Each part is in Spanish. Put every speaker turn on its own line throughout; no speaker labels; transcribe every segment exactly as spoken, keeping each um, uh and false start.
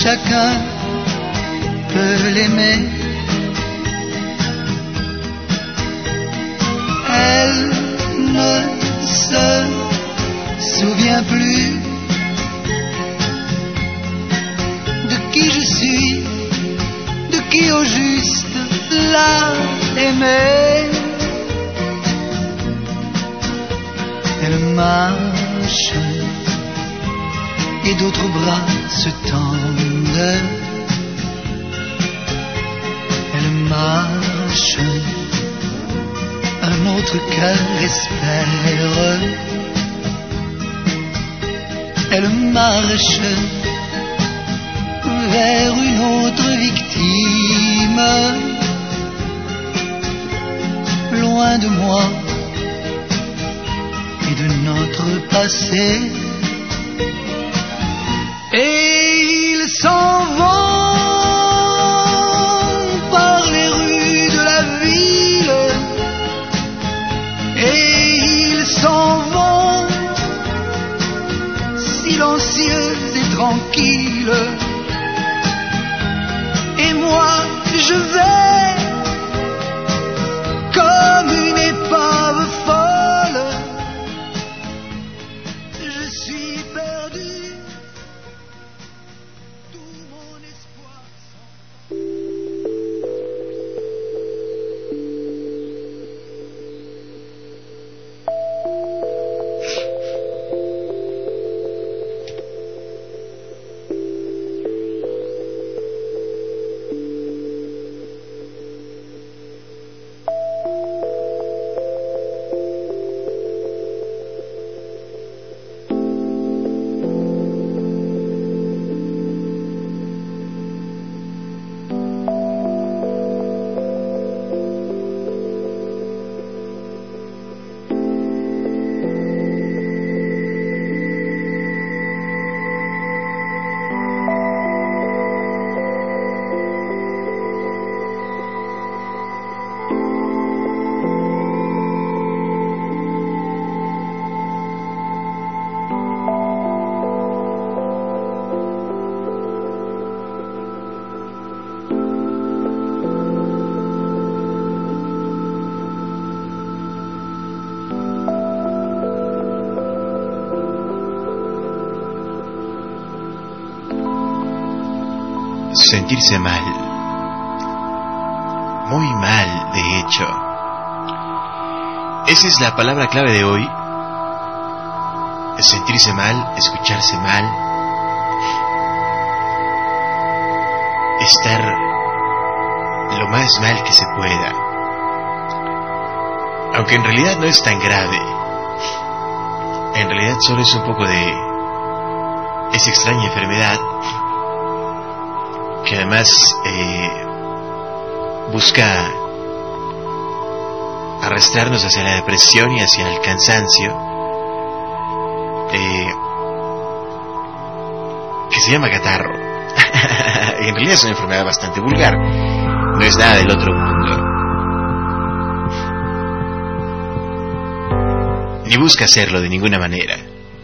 chacun peut l'aimer. Elle ne se souvient plus de qui je suis, de qui au juste l'a aimé. Elle marche et d'autres bras se tendent. Elle marche, un autre cœur espère. Elle marche vers une autre victime. Loin de moi et de notre passé. Et ils s'en vont par les rues de la ville. Et ils s'en vont silencieux et tranquilles. Et moi je vais comme une épave folle. Je suis perdu. Tout mon espoir
sentirse mal, muy mal, de hecho. Esa es la palabra clave de hoy. Sentirse mal, escucharse mal, estar lo más mal que se pueda. Aunque en realidad no es tan grave. En realidad solo es un poco de esa extraña enfermedad que además eh, busca arrastrarnos hacia la depresión y hacia el cansancio, eh, que se llama catarro. En realidad es una enfermedad bastante vulgar, no es nada del otro mundo, ni busca hacerlo de ninguna manera.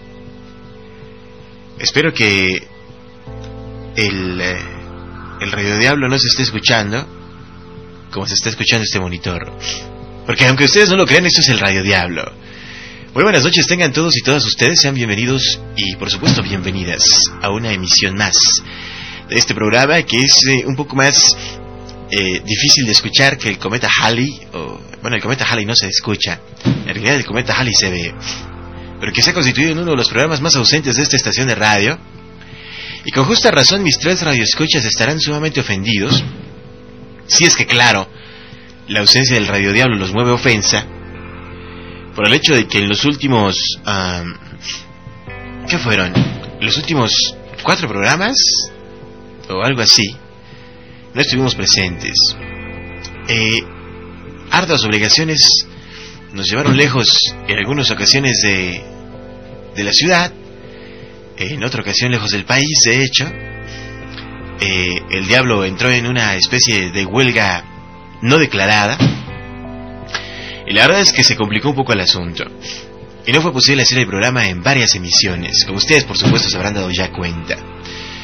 Espero que el... Eh, el Radio Diablo no se está escuchando como se está escuchando este monitor, porque aunque ustedes no lo crean, esto es el Radio Diablo. Muy buenas noches tengan todos y todas ustedes, sean bienvenidos y por supuesto bienvenidas a una emisión más de este programa que es eh, un poco más eh, difícil de escuchar que el cometa Halley, o bueno, el cometa Halley no se escucha, en realidad el cometa Halley se ve, pero que se ha constituido en uno de los programas más ausentes de esta estación de radio. Y con justa razón mis tres radioescuchas estarán sumamente ofendidos, si es que claro, la ausencia del Radio Diablo los mueve ofensa, por el hecho de que en los últimos... Um, ¿qué fueron? Los últimos cuatro programas, o algo así, no estuvimos presentes. Eh, arduas obligaciones nos llevaron lejos en algunas ocasiones de, de la ciudad, en otra ocasión lejos del país, de hecho. Eh, el Diablo entró en una especie de huelga no declarada, y la verdad es que se complicó un poco el asunto, y no fue posible hacer el programa en varias emisiones, como ustedes por supuesto se habrán dado ya cuenta.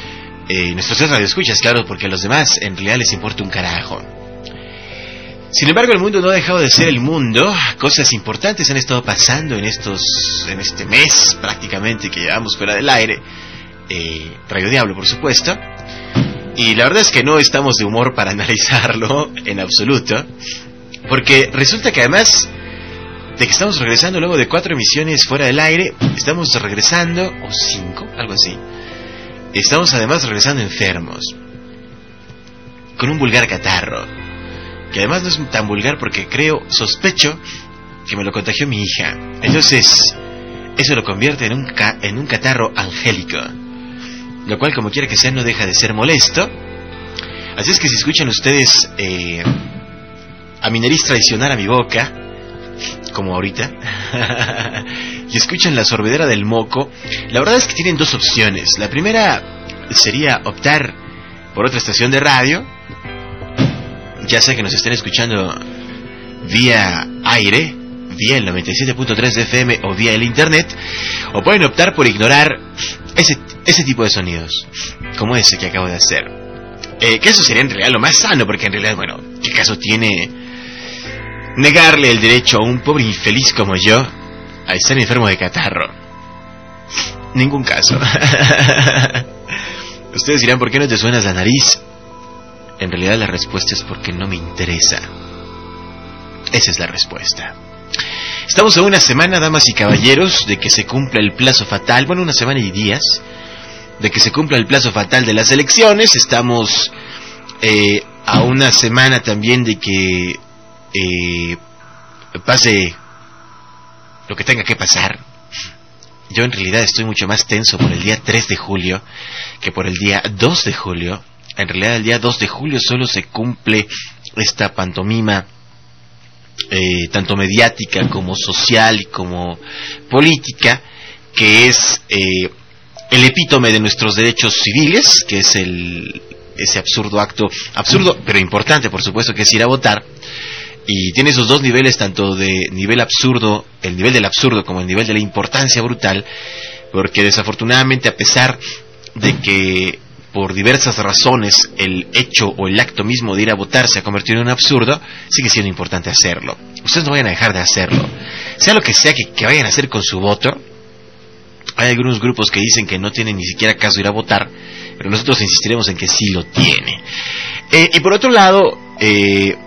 Eh, nuestros tres radioescuchas, claro, porque a los demás en realidad les importa un carajo. Sin embargo, el mundo no ha dejado de ser el mundo. Cosas importantes han estado pasando en estos, en este mes prácticamente que llevamos fuera del aire. Eh, Radio Diablo, por supuesto. Y la verdad es que no estamos de humor para analizarlo en absoluto, porque resulta que además de que estamos regresando luego de cuatro emisiones fuera del aire, estamos regresando, o cinco, algo así. Estamos además regresando enfermos, con un vulgar catarro, que además no es tan vulgar porque creo, sospecho, que me lo contagió mi hija. Entonces, eso lo convierte en un, ca- en un catarro angélico, lo cual, como quiera que sea, no deja de ser molesto. Así es que si escuchan ustedes eh, a mi nariz traicionar a mi boca, como ahorita, y escuchan la sorbedera del moco, la verdad es que tienen dos opciones. La primera sería optar por otra estación de radio, ya sea que nos estén escuchando vía aire, vía el noventa y siete punto tres de F M o vía el internet, o pueden optar por ignorar ese, ese tipo de sonidos, como ese que acabo de hacer. Eh, que eso sería en realidad lo más sano, porque en realidad, bueno, ¿qué caso tiene negarle el derecho a un pobre infeliz como yo a estar enfermo de catarro? Ningún caso. Ustedes dirán, ¿por qué no te suenas la nariz? En realidad la respuesta es porque no me interesa. Esa es la respuesta. Estamos a una semana, damas y caballeros, de que se cumpla el plazo fatal, bueno, una semana y días, de que se cumpla el plazo fatal de las elecciones. Estamos eh, a una semana también de que eh, pase lo que tenga que pasar. Yo en realidad estoy mucho más tenso por el día tres de julio que por el día dos de julio. En realidad el día dos de julio solo se cumple esta pantomima, eh, tanto mediática como social y como política, que es eh, el epítome de nuestros derechos civiles, que es el ese absurdo acto, absurdo pero importante por supuesto, que es ir a votar. Y tiene esos dos niveles, tanto de nivel absurdo, el nivel del absurdo, como el nivel de la importancia brutal, porque desafortunadamente, a pesar de que por diversas razones el hecho o el acto mismo de ir a votar se ha convertido en un absurdo, sigue siendo importante hacerlo. Ustedes no vayan a dejar de hacerlo. Sea lo que sea que, que vayan a hacer con su voto. Hay algunos grupos que dicen que no tiene ni siquiera caso ir a votar, pero nosotros insistiremos en que sí lo tiene. Eh, y por otro lado, eh,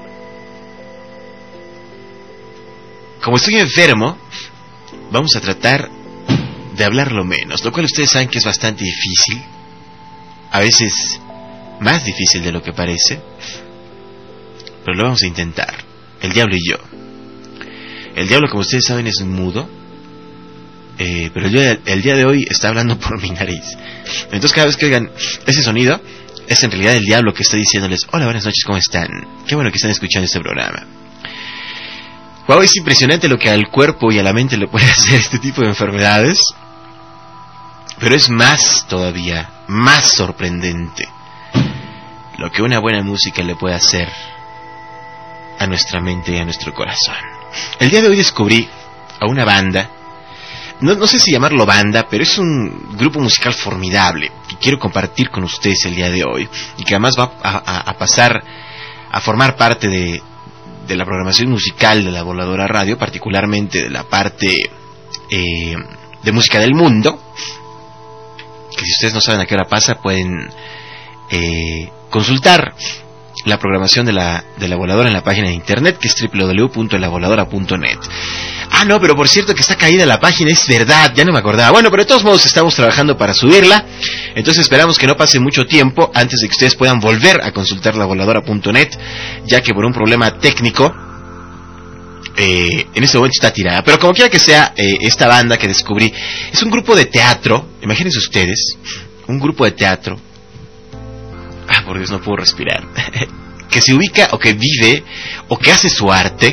como estoy enfermo, vamos a tratar de hablar lo menos, lo cual ustedes saben que es bastante difícil, a veces más difícil de lo que parece, pero lo vamos a intentar, el diablo y yo. El diablo, como ustedes saben, es mudo, eh, pero yo el día de hoy está hablando por mi nariz. Entonces cada vez que oigan ese sonido, es en realidad el diablo que está diciéndoles: hola, buenas noches, ¿cómo están? Qué bueno que están escuchando este programa. Wow, es impresionante lo que al cuerpo y a la mente le puede hacer este tipo de enfermedades, pero es más todavía, más sorprendente lo que una buena música le puede hacer a nuestra mente y a nuestro corazón. El día de hoy descubrí a una banda, no, no sé si llamarlo banda, pero es un grupo musical formidable que quiero compartir con ustedes el día de hoy, y que además va a, a, a pasar a formar parte de, de la programación musical de la Voladora Radio, particularmente de la parte eh, de música del mundo, que si ustedes no saben a qué hora pasa, pueden eh, consultar la programación de la, de la Voladora en la página de internet, que es doble u doble u doble u punto la voladora punto net. Ah, no, pero por cierto que está caída la página, es verdad, ya no me acordaba. Bueno, pero de todos modos estamos trabajando para subirla, entonces esperamos que no pase mucho tiempo antes de que ustedes puedan volver a consultar la voladora punto net, ya que por un problema técnico eh, en este momento está tirada. Pero como quiera que sea, eh, esta banda que descubrí es un grupo de teatro, imagínense ustedes, un grupo de teatro, ah, por Dios, no puedo respirar, que se ubica o que vive o que hace su arte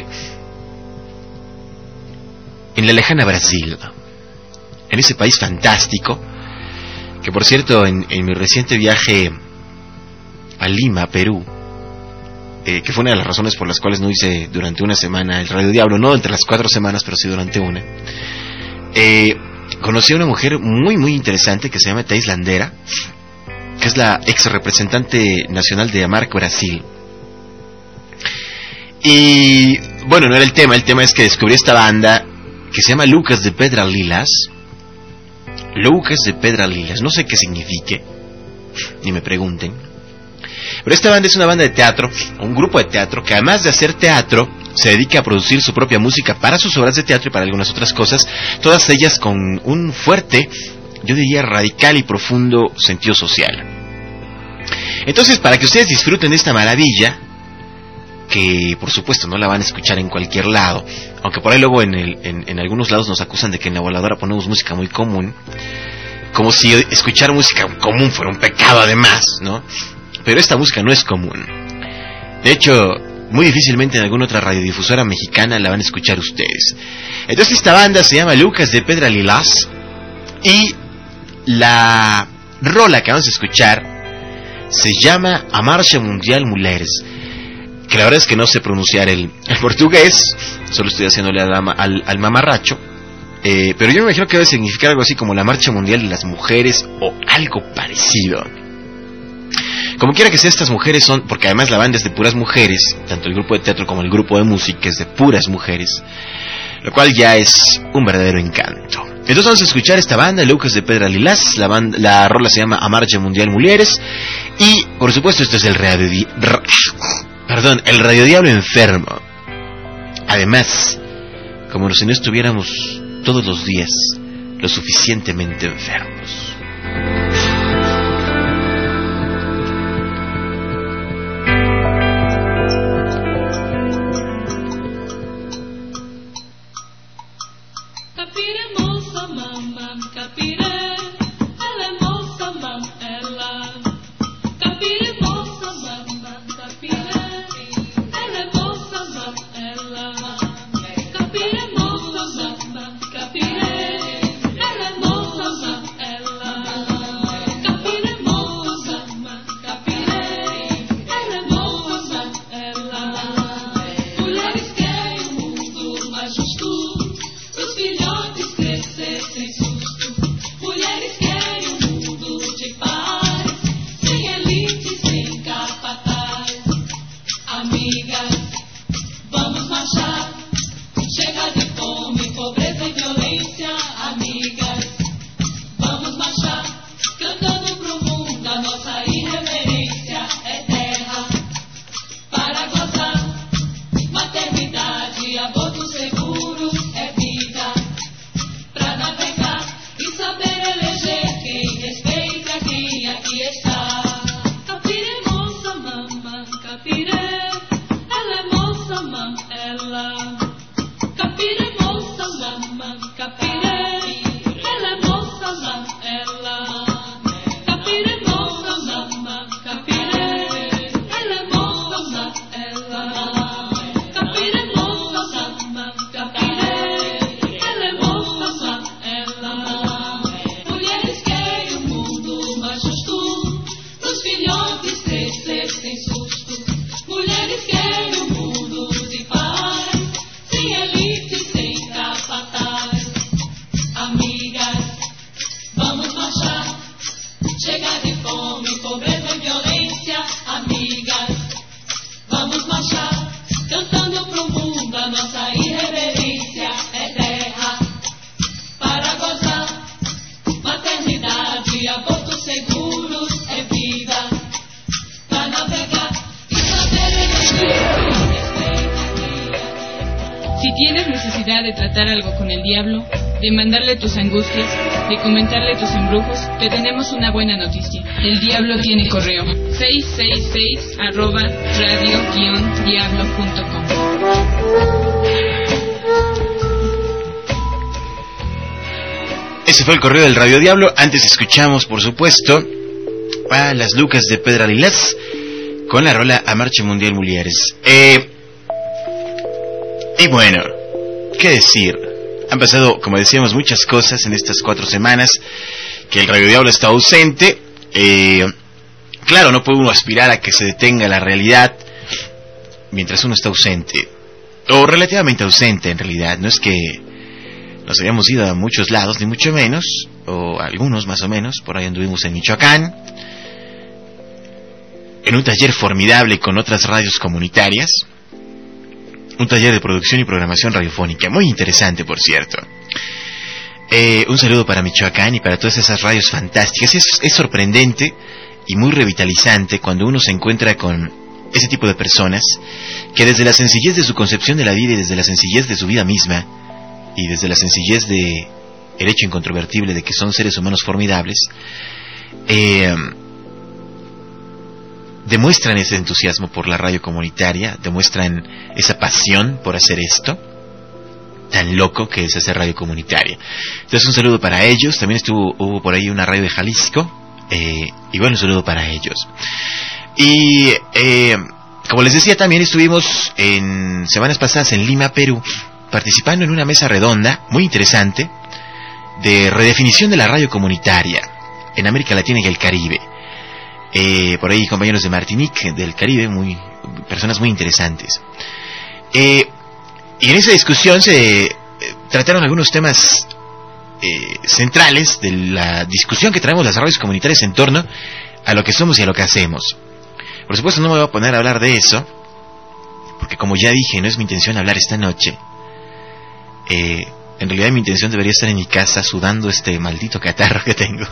en la lejana Brasil, en ese país fantástico, que por cierto en, en mi reciente viaje a Lima, Perú, eh, que fue una de las razones por las cuales no hice durante una semana el Radio Diablo, no entre las cuatro semanas, pero sí durante una, eh, conocí a una mujer muy muy interesante que se llama Thais Landera, que es la ex representante nacional de Amarco Brasil. Y bueno, no era el tema, el tema es que descubrí esta banda que se llama Lucas de Pedra Lilas. Lucas de Pedra Lilas, no sé qué signifique, ni me pregunten. Pero esta banda es una banda de teatro, un grupo de teatro que además de hacer teatro se dedica a producir su propia música para sus obras de teatro y para algunas otras cosas, todas ellas con un fuerte, yo diría radical y profundo sentido social. Entonces, para que ustedes disfruten de esta maravilla, que por supuesto no la van a escuchar en cualquier lado, aunque por ahí luego en, el, en, en algunos lados nos acusan de que en la voladora ponemos música muy común, como si escuchar música común fuera un pecado además, ¿no? Pero esta música no es común. De hecho, muy difícilmente en alguna otra radiodifusora mexicana la van a escuchar ustedes. Entonces esta banda se llama Lucas de Pedra Lilas, y la rola que vamos a escuchar se llama A Marcha Mundial Mulheres, que la verdad es que no sé pronunciar el, el portugués, solo estoy haciéndole al, al, al mamarracho, eh, pero yo me imagino que debe significar algo así como la Marcha Mundial de las Mujeres o algo parecido. Como quiera que sea, estas mujeres son, porque además la banda es de puras mujeres, tanto el grupo de teatro como el grupo de música es de puras mujeres, lo cual ya es un verdadero encanto. Entonces vamos a escuchar esta banda, Lucas de Pedra Lilas, la, banda, la rola se llama A Marcha Mundial Mulheres, y por supuesto esto es el radio, di, r, perdón, el Radio Diablo enfermo. Además, como si no estuviéramos todos los días lo suficientemente enfermos.
De tratar algo con el diablo, de mandarle tus angustias, de comentarle tus embrujos, te tenemos una buena noticia. El diablo tiene correo: seiscientos sesenta y seis arroba radio guion diablo punto com.
Ese fue el correo del Radio Diablo. Antes escuchamos, por supuesto, a las Lucas de Pedra Lilas con la rola A Marcha Mundial Mulheres. Eh, y bueno, ¿qué decir? Han pasado, como decíamos, muchas cosas en estas cuatro semanas que el Radio Diablo está ausente. Eh, claro, no puede uno aspirar a que se detenga la realidad mientras uno está ausente, o relativamente ausente en realidad. No es que nos habíamos ido a muchos lados, ni mucho menos, o algunos más o menos. Por ahí anduvimos en Michoacán, en un taller formidable con otras radios comunitarias, un taller de producción y programación radiofónica, muy interesante, por cierto. Eh, un saludo para Michoacán y para todas esas radios fantásticas. Es, es sorprendente y muy revitalizante cuando uno se encuentra con ese tipo de personas que desde la sencillez de su concepción de la vida y desde la sencillez de su vida misma y desde la sencillez de el hecho incontrovertible de que son seres humanos formidables, eh, demuestran ese entusiasmo por la radio comunitaria, demuestran esa pasión por hacer esto tan loco que es hacer radio comunitaria. Entonces un saludo para ellos. También estuvo hubo por ahí una radio de Jalisco, eh, y bueno, un saludo para ellos. Y eh, como les decía, también estuvimos en semanas pasadas en Lima, Perú, participando en una mesa redonda muy interesante de redefinición de la radio comunitaria en América Latina y el Caribe. Eh, por ahí compañeros de Martinique, del Caribe, muy personas muy interesantes. Eh, y en esa discusión se eh, trataron algunos temas eh, centrales de la discusión que traemos las radios comunitarias en torno a lo que somos y a lo que hacemos. Por supuesto no me voy a poner a hablar de eso, porque como ya dije, no es mi intención hablar esta noche. Eh, en realidad mi intención debería estar en mi casa sudando este maldito catarro que tengo.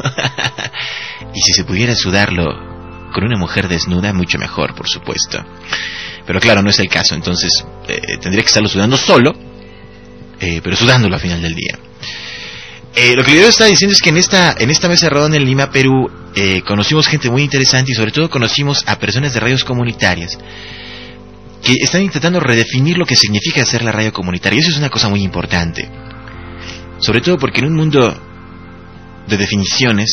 Y si se pudiera sudarlo con una mujer desnuda, mucho mejor, por supuesto. Pero claro, no es el caso, entonces eh, tendría que estarlo sudando solo, eh, pero sudándolo al final del día. Eh, lo que yo estaba diciendo es que en esta en esta mesa redonda en Lima, Perú, eh, conocimos gente muy interesante y sobre todo conocimos a personas de radios comunitarias que están intentando redefinir lo que significa hacer la radio comunitaria. Y eso es una cosa muy importante, sobre todo porque en un mundo de definiciones,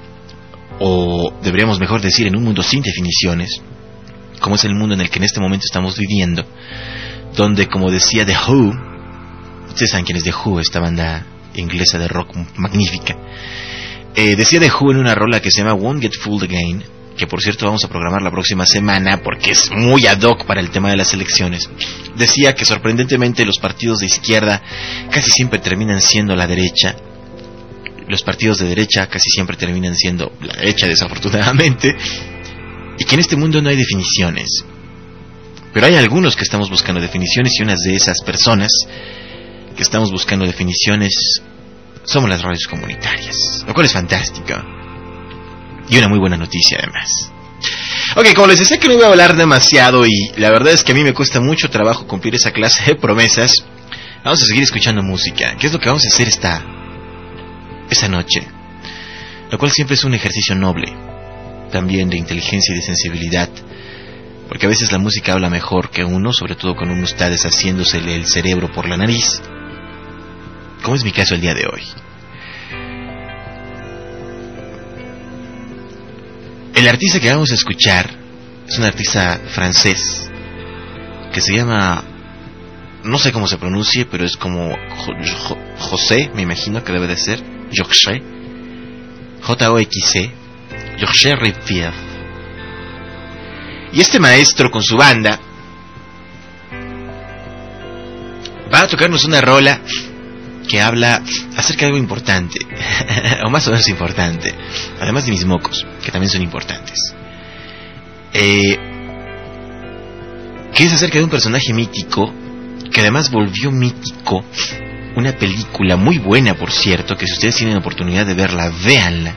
o deberíamos mejor decir en un mundo sin definiciones, como es el mundo en el que en este momento estamos viviendo, donde, como decía The Who, ustedes saben quién es The Who, esta banda inglesa de rock magnífica, eh, decía The Who en una rola que se llama Won't Get Fooled Again, que por cierto vamos a programar la próxima semana porque es muy ad hoc para el tema de las elecciones. Decía que sorprendentemente los partidos de izquierda casi siempre terminan siendo la derecha, los partidos de derecha casi siempre terminan siendo la derecha, desafortunadamente, y que en este mundo no hay definiciones. Pero hay algunos que estamos buscando definiciones, y unas de esas personas que estamos buscando definiciones somos las radios comunitarias, lo cual es fantástico y una muy buena noticia además. Ok, como les decía que no iba a hablar demasiado, y la verdad es que a mí me cuesta mucho trabajo cumplir esa clase de promesas, vamos a seguir escuchando música, que es lo que vamos a hacer esta esa noche, lo cual siempre es un ejercicio noble, también de inteligencia y de sensibilidad, porque a veces la música habla mejor que uno, sobre todo cuando uno está deshaciéndosele el cerebro por la nariz, como es mi caso el día de hoy. El artista que vamos a escuchar es un artista francés que se llama, no sé cómo se pronuncie, pero es como José, me imagino que debe de ser Jorge, J O X C, Jorge Rivière. Y este maestro con su banda va a tocarnos una rola que habla acerca de algo importante, o más o menos importante, además de mis mocos, que también son importantes, eh, que es acerca de un personaje mítico, que además volvió mítico una película muy buena, por cierto, que si ustedes tienen oportunidad de verla, véanla.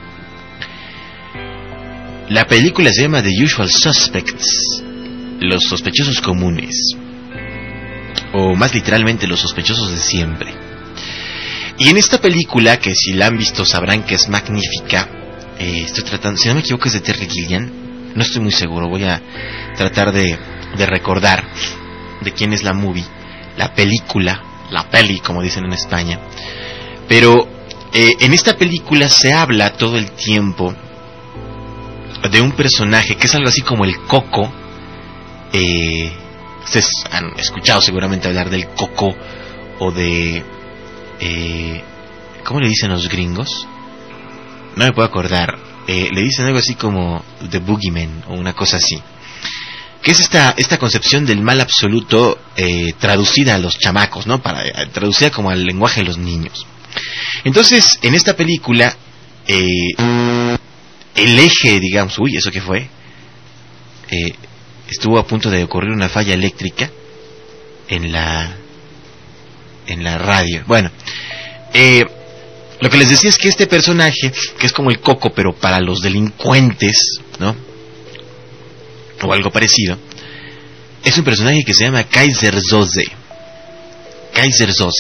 La película se llama The Usual Suspects, los sospechosos comunes, o más literalmente los sospechosos de siempre. Y en esta película, que si la han visto sabrán que es magnífica, eh, estoy tratando, si no me equivoco es de Terry Gilliam, no estoy muy seguro, voy a tratar de, de recordar de quién es la movie, la película, la peli como dicen en España. Pero eh, en esta película se habla todo el tiempo de un personaje que es algo así como el Coco. Eh, ustedes han escuchado seguramente hablar del Coco o de... Eh, ¿cómo le dicen los gringos? No me puedo acordar. Eh, le dicen algo así como The Boogeyman o una cosa así, que es esta esta concepción del mal absoluto, eh, traducida a los chamacos, ¿no? Para, eh, traducida como al lenguaje de los niños. Entonces, en esta película, eh, el eje, digamos, uy, ¿eso qué fue? eh, estuvo a punto de ocurrir una falla eléctrica en la en la radio. Bueno, eh, lo que les decía es que este personaje, que es como el Coco pero para los delincuentes, ¿no?, o algo parecido, es un personaje que se llama Kaiser Soze. Kaiser Soze.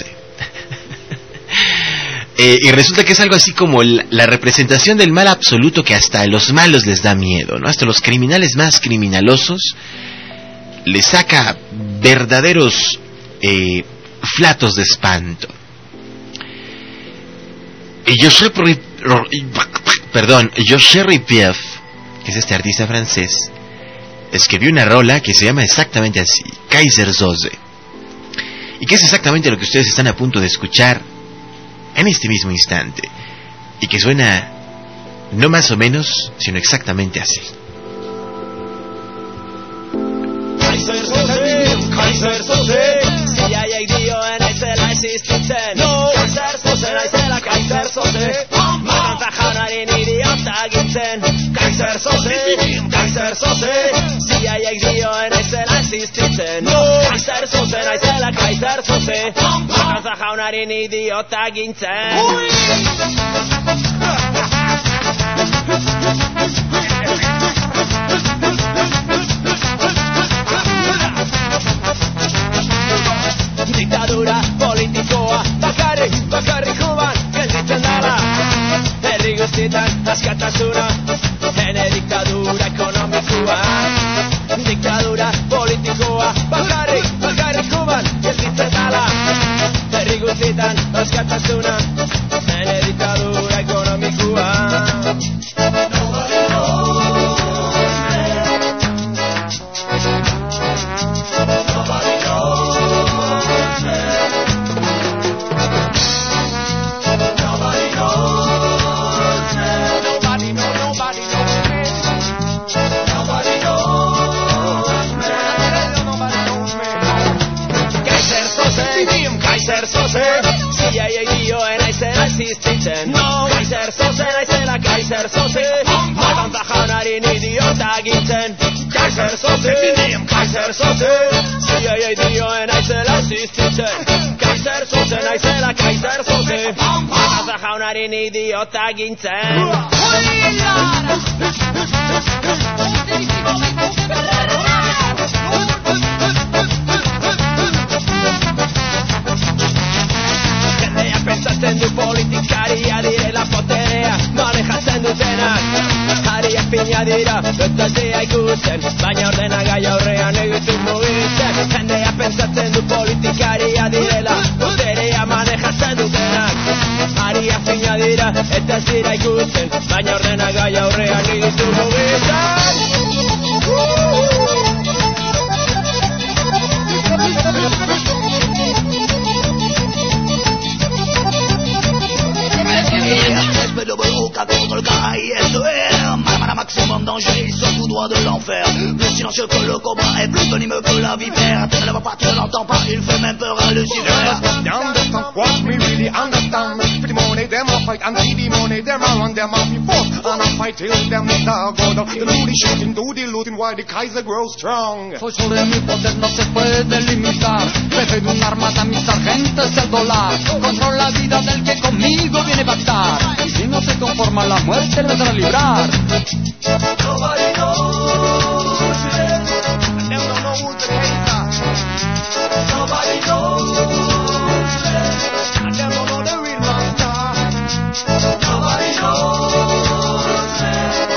eh, y resulta que es algo así como la, la representación del mal absoluto, que hasta a los malos les da miedo, ¿no? Hasta los criminales más criminalosos les saca verdaderos eh, flatos de espanto. Y José perdón, José Ripief, que es este artista francés, escribió una rola que se llama exactamente así, Kaiser Soze, y que es exactamente lo que ustedes están a punto de escuchar en este mismo instante, y que suena no más o menos, sino exactamente así.
Kaiser Soze, Kaiser Soze, ziaiek dioen aizela existitzen. No, Kaiser Soze naizela, Kaiser Soze, Magantza jaunaren idiota gintzen. Kaiser Soze, Kaiser Soze, ziaiek dioen aizela existitzen. No, Kaiser Soze naizela, Kaiser Soze, Magantza jaunaren idiota gintzen. Diktadura politikoa bakarrik, bakarrik juban gelditzen dara. Herri guztietan askatasuna, ene diktadura ekonomikoa. Diktadura politikoa bakarrik, bakarrik juban gelditzen dara. Herri guztietan askatasuna, ene diktadura ekonomikoa. Nobody knows Nobody knows Kaiser Soze, ziaiek dioen aizela existitzen. No, Kaiser Soze naizela, Kaiser Soze, Magantza jaunaren idiota gintzen. Kaiser Soze, Kaiser Soze, ziaiek dioen aizela existitzen. Kaiser Soze naizela, Kaiser Soze, Magantza jaunaren idiota gintzen. Pentsatzen du politikaria direla poterea manejatzen dutenak. Hariak pina dira, eta ez dira ikusten, baina ordena gai aurrean egitu mugitzen. Jendea pentsatzen du politikaria direla poterea manejatzen dutenak. Hariak pina dira, eta ez dira ikusten, baina ordena gai aurrean egitu mugitzen.
Espèce de boca contre le caille S E R. Madame maximum danger, ils sont tout droit de l'enfer. Plus silencieux que le cobra et plus venimeux que la vipère. Tu ne le vois pas, tu ne l'entends pas, il fait même peur à Lucifer.
You understand what me really understand. For the money, them a fight, and see the money, them a run, them a be forced. And a fight till them dog go down. The looty shooting, do the looting, while the Kaiser grows strong.
Soy sobre mi poder, no se puede limitar. Jefe de una armada, mi sargento es el dólar. Controla la vida del que conmigo viene a pactar. Y si no se conforma, la muerte le vendrá a librar.
Nobody knows it.
And them don't know who's the Kaiser.
Nobody knows it.
And them don't know the real master.
Nobody knows it.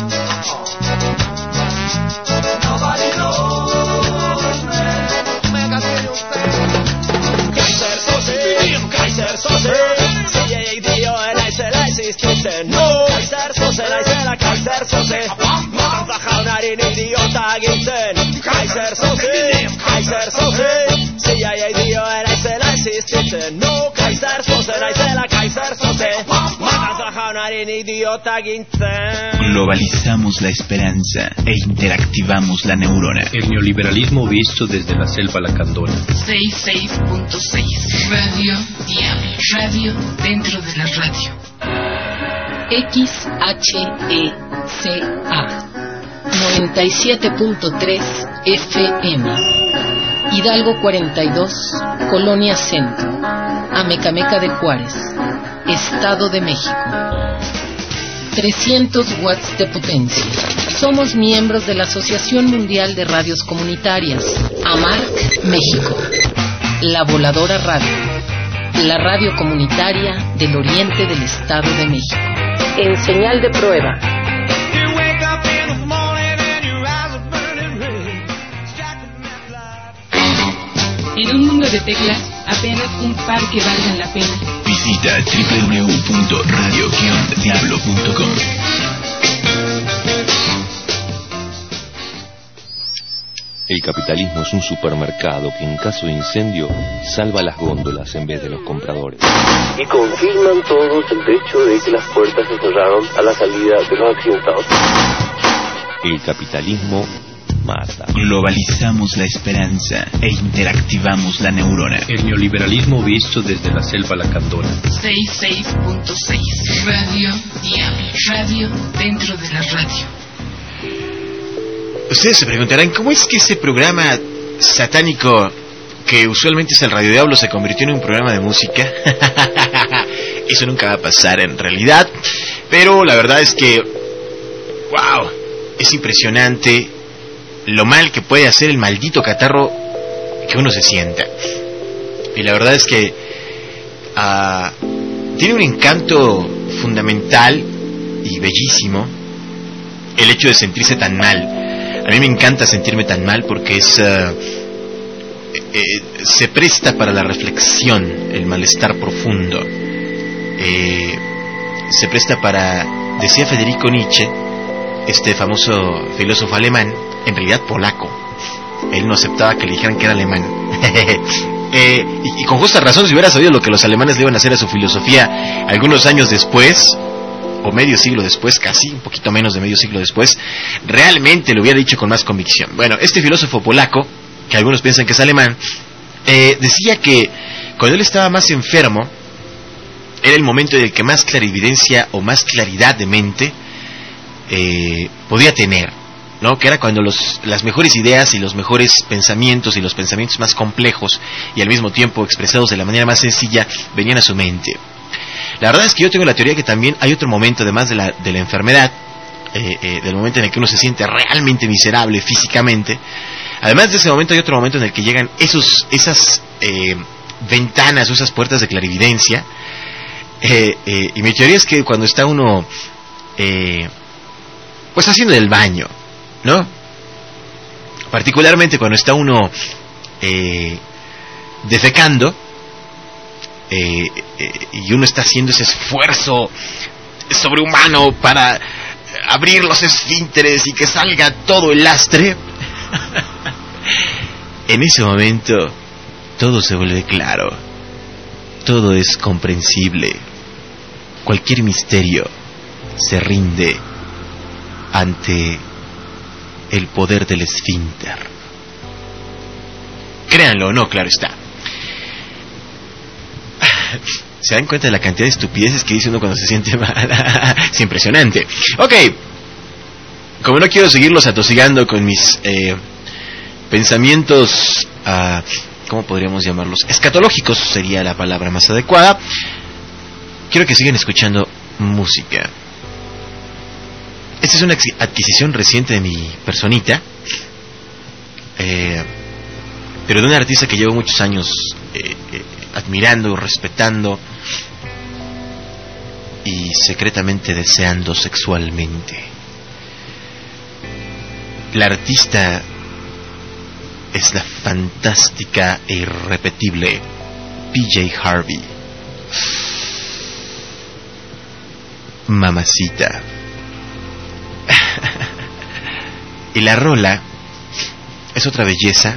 Nobody knows it.
Mega serio usted.
Kaiser Soze, Kaiser Soze, ziaiek dioen aizela existitzen. No, Kaiser Soze naizela, Kaiser Soze, Magantza jaunaren idiota gintzen. Kaiser Soze, Kaiser Soze, ziaiek dioen aizela existitzen. No, Kaiser Soze naizela, Kaiser Soze, Magantza jaunaren idiota gintzen.
Globalizamos la esperanza e interactivamos la neurona.
El neoliberalismo visto desde la selva lacandona.
sesenta y seis punto seis Radio Diablo. Radio dentro de la radio. X H E C A
noventa y siete punto tres F M. Hidalgo cuarenta y dos, Colonia Centro, Amecameca de Juárez, Estado de México. trescientos watts de potencia. Somos miembros de la Asociación Mundial de Radios Comunitarias, AMARC México. La Voladora Radio, la radio comunitaria del oriente del Estado de México. En señal de prueba.
En un mundo de teclas, apenas un par que valgan la pena.
Visita doble u doble u doble u punto radio guion diablo punto com.
El capitalismo es un supermercado que en caso de incendio salva las góndolas en vez de los compradores.
Y confirman todos el hecho de que las puertas se cerraron a la salida de los accidentados.
El capitalismo mata.
Globalizamos la esperanza e interactivamos la neurona.
El neoliberalismo visto desde la selva lacandona.
sesenta y seis punto seis Radio Diablo. Radio dentro de la radio.
Ustedes se preguntarán, ¿cómo es que ese programa satánico que usualmente es el Radio Diablo se convirtió en un programa de música? Eso nunca va a pasar en realidad, pero la verdad es que, wow, es impresionante lo mal que puede hacer el maldito catarro que uno se sienta. Y la verdad es que uh, tiene un encanto fundamental y bellísimo el hecho de sentirse tan mal. A mí me encanta sentirme tan mal porque es uh, eh, se presta para la reflexión, el malestar profundo. Eh, se presta para, decía Federico Nietzsche, este famoso filósofo alemán, en realidad polaco. Él no aceptaba que le dijeran que era alemán. eh, y, y con justa razón, si hubiera sabido lo que los alemanes le iban a hacer a su filosofía algunos años después, o medio siglo después, casi, un poquito menos de medio siglo después, realmente lo hubiera dicho con más convicción. Bueno, este filósofo polaco, que algunos piensan que es alemán, eh, decía que cuando él estaba más enfermo, era el momento en el que más clarividencia o más claridad de mente eh, podía tener, ¿no? Que era cuando los, las mejores ideas y los mejores pensamientos y los pensamientos más complejos y al mismo tiempo expresados de la manera más sencilla venían a su mente. La verdad es que yo tengo la teoría que también hay otro momento, además de la, de la enfermedad, eh, eh, del momento en el que uno se siente realmente miserable físicamente. Además de ese momento hay otro momento en el que llegan esos, esas eh, ventanas o esas puertas de clarividencia. Eh, eh, y mi teoría es que cuando está uno eh, pues haciendo el baño, ¿no? Particularmente cuando está uno eh, defecando, eh, eh, y uno está haciendo ese esfuerzo sobrehumano para abrir los esfínteres y que salga todo el lastre. En ese momento todo se vuelve claro, todo es comprensible, cualquier misterio se rinde ante el poder del esfínter. Créanlo o no, claro está. ¿Se dan cuenta de la cantidad de estupideces que dice uno cuando se siente mal? Es impresionante. Ok, como no quiero seguirlos atosigando con mis eh, pensamientos, uh, ¿cómo podríamos llamarlos? Escatológicos sería la palabra más adecuada. Quiero que sigan escuchando música. Esta es una adquisición reciente de mi personita, eh, pero de un artista que llevo muchos años eh, eh, admirando, respetando y secretamente deseando sexualmente. La artista es la fantástica e irrepetible P J Harvey. Mamacita. Y la rola es otra belleza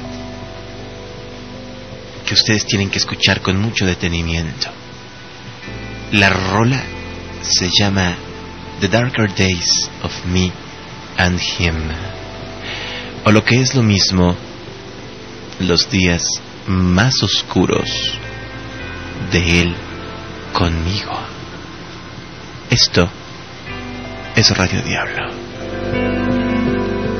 que ustedes tienen que escuchar con mucho detenimiento. La rola se llama The Darker Days of Me and Him, o lo que es lo mismo, los días más oscuros de él conmigo. Esto es Radio Diablo.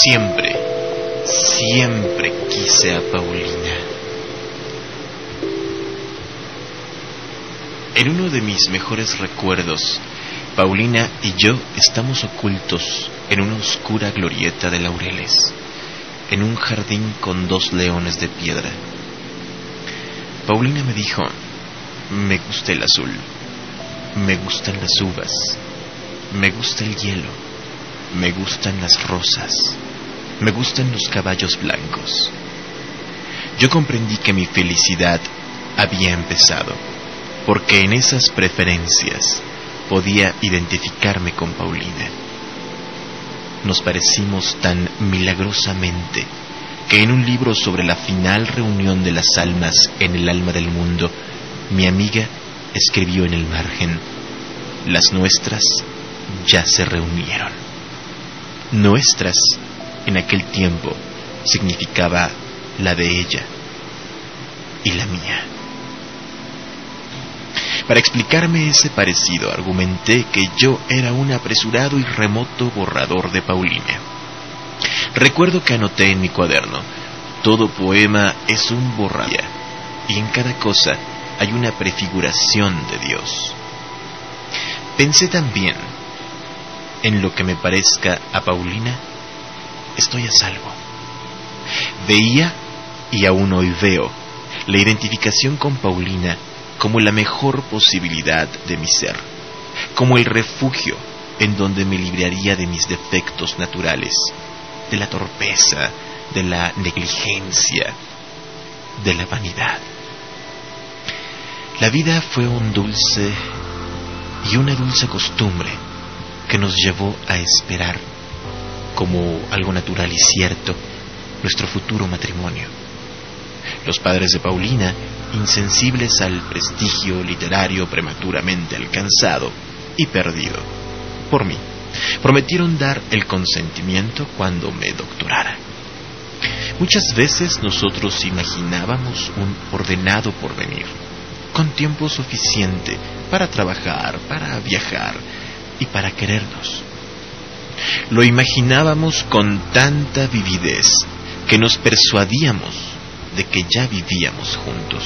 siempre, siempre quise a Paulina. En uno de mis mejores recuerdos, Paulina y yo estamos ocultos en una oscura glorieta de laureles, en un jardín con dos leones de piedra. Paulina me dijo: me gusta el azul, me gustan las uvas, me gusta el hielo, me gustan las rosas, me gustan los caballos blancos. Yo comprendí que mi felicidad había empezado, porque en esas preferencias podía identificarme con Paulina. Nos parecimos tan milagrosamente que en un libro sobre la final reunión de las almas en el alma del mundo, mi amiga escribió en el margen: las nuestras ya se reunieron. Nuestras, en aquel tiempo, significaba la de ella y la mía. Para explicarme ese parecido, argumenté que yo era un apresurado y remoto borrador de Paulina. Recuerdo que anoté en mi cuaderno: todo poema es un borrador, y en cada cosa hay una prefiguración de Dios. Pensé también: en lo que me parezca a Paulina, estoy a salvo. Veía, y aún hoy veo, la identificación con Paulina como la mejor posibilidad de mi ser, como el refugio en donde me libraría de mis defectos naturales, de la torpeza, de la negligencia, de la vanidad. La vida fue un dulce y una dulce costumbre que nos llevó a esperar, como algo natural y cierto, nuestro futuro matrimonio. Los padres de Paulina, insensibles al prestigio literario prematuramente alcanzado y perdido por mí, prometieron dar el consentimiento cuando me doctorara. Muchas veces nosotros imaginábamos un ordenado porvenir, con tiempo suficiente para trabajar, para viajar y para querernos. Lo imaginábamos con tanta vividez que nos persuadíamos de que ya vivíamos juntos.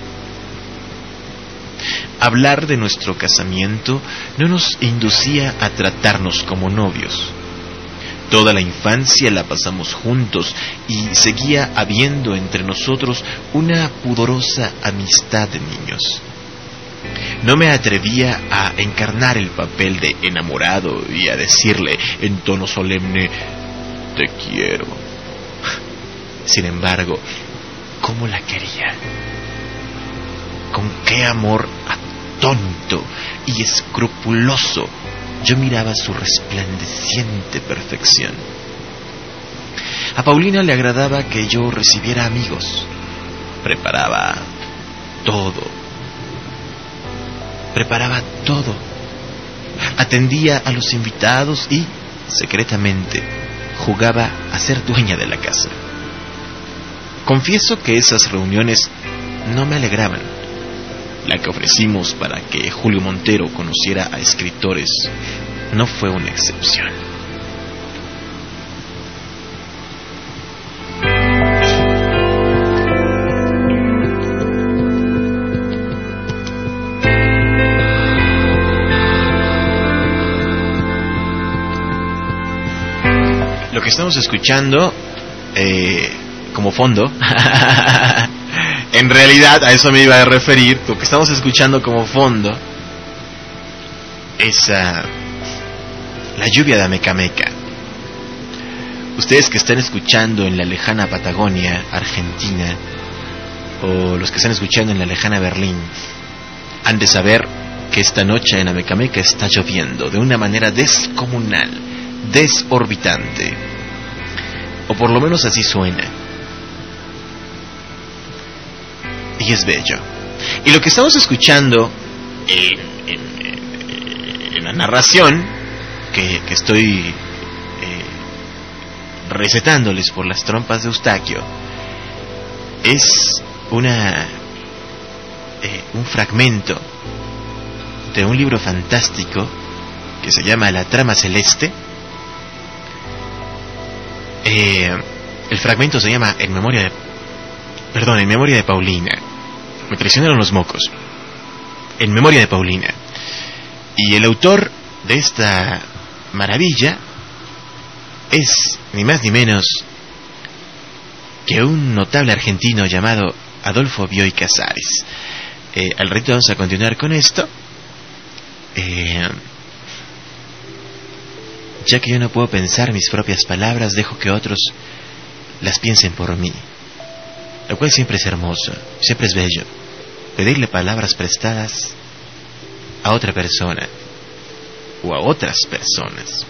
Hablar de nuestro casamiento no nos inducía a tratarnos como novios. Toda la infancia la pasamos juntos y seguía habiendo entre nosotros una pudorosa amistad de niños. No me atrevía a encarnar el papel de enamorado y a decirle en tono solemne: te quiero. Sin embargo, ¿cómo la quería? Con qué amor atónito y escrupuloso yo miraba su resplandeciente perfección. A Paulina le agradaba que yo recibiera amigos. Preparaba todo. Preparaba todo. Atendía a los invitados y, secretamente, jugaba a ser dueña de la casa. Confieso que esas reuniones no me alegraban. La que ofrecimos para que Julio Montero conociera a escritores no fue una excepción. Lo que estamos escuchando eh, como fondo en realidad a eso me iba a referir. Lo que estamos escuchando como fondo es uh, la lluvia de Amecameca. Ustedes que están escuchando en la lejana Patagonia, Argentina, o los que están escuchando en la lejana Berlín, han de saber que esta noche en Amecameca está lloviendo de una manera descomunal, desorbitante, o por lo menos así suena. Y es bello. Y lo que estamos escuchando en, en, en la narración que, que estoy eh, recetándoles por las trompas de Eustaquio es una eh, un fragmento de un libro fantástico que se llama La Trama Celeste, eh, Eh, el fragmento se llama En memoria de... Perdón, En memoria de Paulina. Me traicionaron los mocos. En memoria de Paulina. Y el autor de esta maravilla es ni más ni menos que un notable argentino llamado Adolfo Bioy Casares. Eh, al ratito vamos a continuar con esto. Eh, ya que yo no puedo pensar mis propias palabras, dejo que otros las piensen por mí. Lo cual siempre es hermoso, siempre es bello. Pedirle palabras prestadas a otra persona o a otras personas.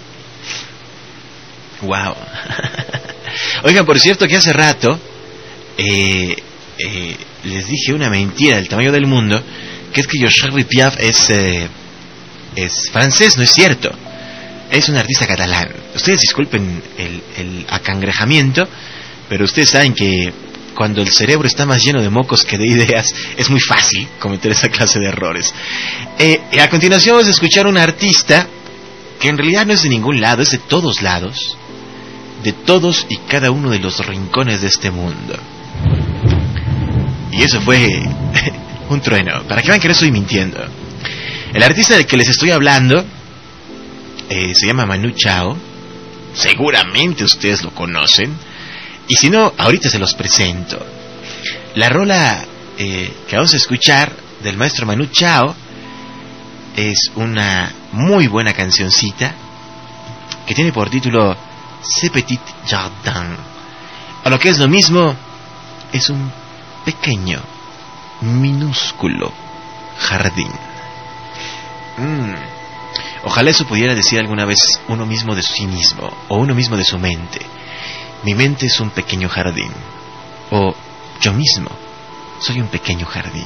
Wow. Oigan, por cierto que hace rato eh, eh, les dije una mentira del tamaño del mundo, que es que Georges Piaf es eh, es francés. No es cierto, es un artista catalán. Ustedes disculpen el, el acangrejamiento, pero ustedes saben que cuando el cerebro está más lleno de mocos que de ideas, es muy fácil cometer esa clase de errores. Eh, a continuación vamos a escuchar un artista que en realidad no es de ningún lado, es de todos lados, de todos y cada uno de los rincones de este mundo. Y eso fue un trueno, para que vean que no estoy mintiendo. El artista del que les estoy hablando eh, se llama Manu Chao. Seguramente ustedes lo conocen. Y si no, ahorita se los presento. La rola eh, que vamos a escuchar del maestro Manu Chao es una muy buena cancioncita que tiene por título Ce Petit Jardin. O lo que es lo mismo, es un pequeño, minúsculo jardín. Mm. Ojalá eso pudiera decir alguna vez uno mismo de sí mismo, o uno mismo de su mente. Mi mente es un pequeño jardín. O yo mismo soy un pequeño jardín.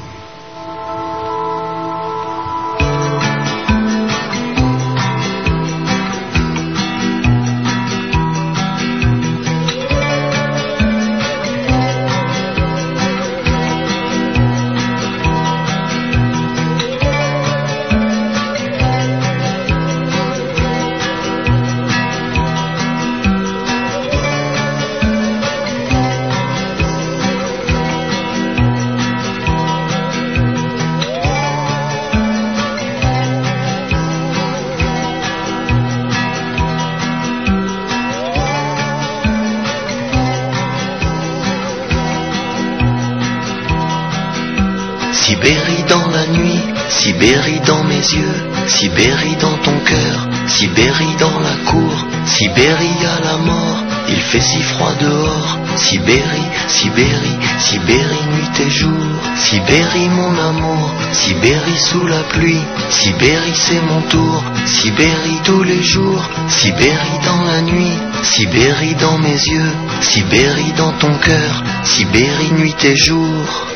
Sibérie dans la nuit, Sibérie dans mes yeux, Sibérie dans ton cœur, Sibérie dans la cour, Sibérie à la mort, il fait si froid dehors, Sibérie, Sibérie, Sibérie nuit et jour, Sibérie mon amour, Sibérie sous la pluie, Sibérie c'est mon tour, Sibérie tous les jours, Sibérie dans la nuit, Sibérie dans mes yeux, Sibérie dans ton cœur, Sibérie nuit et jour.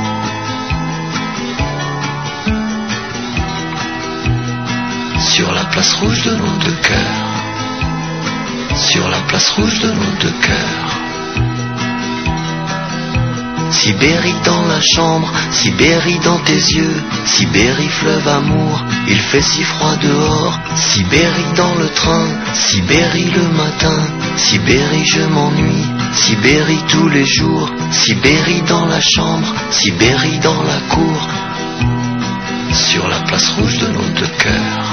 Sur la place rouge de nos deux cœurs, sur la place rouge de nos deux cœurs. Sibérie dans la chambre, Sibérie dans tes yeux, Sibérie fleuve amour, il fait si froid dehors, Sibérie dans le train, Sibérie le matin, Sibérie je m'ennuie, Sibérie tous les jours, Sibérie dans la chambre, Sibérie dans la cour, sur la place rouge de nos deux cœurs.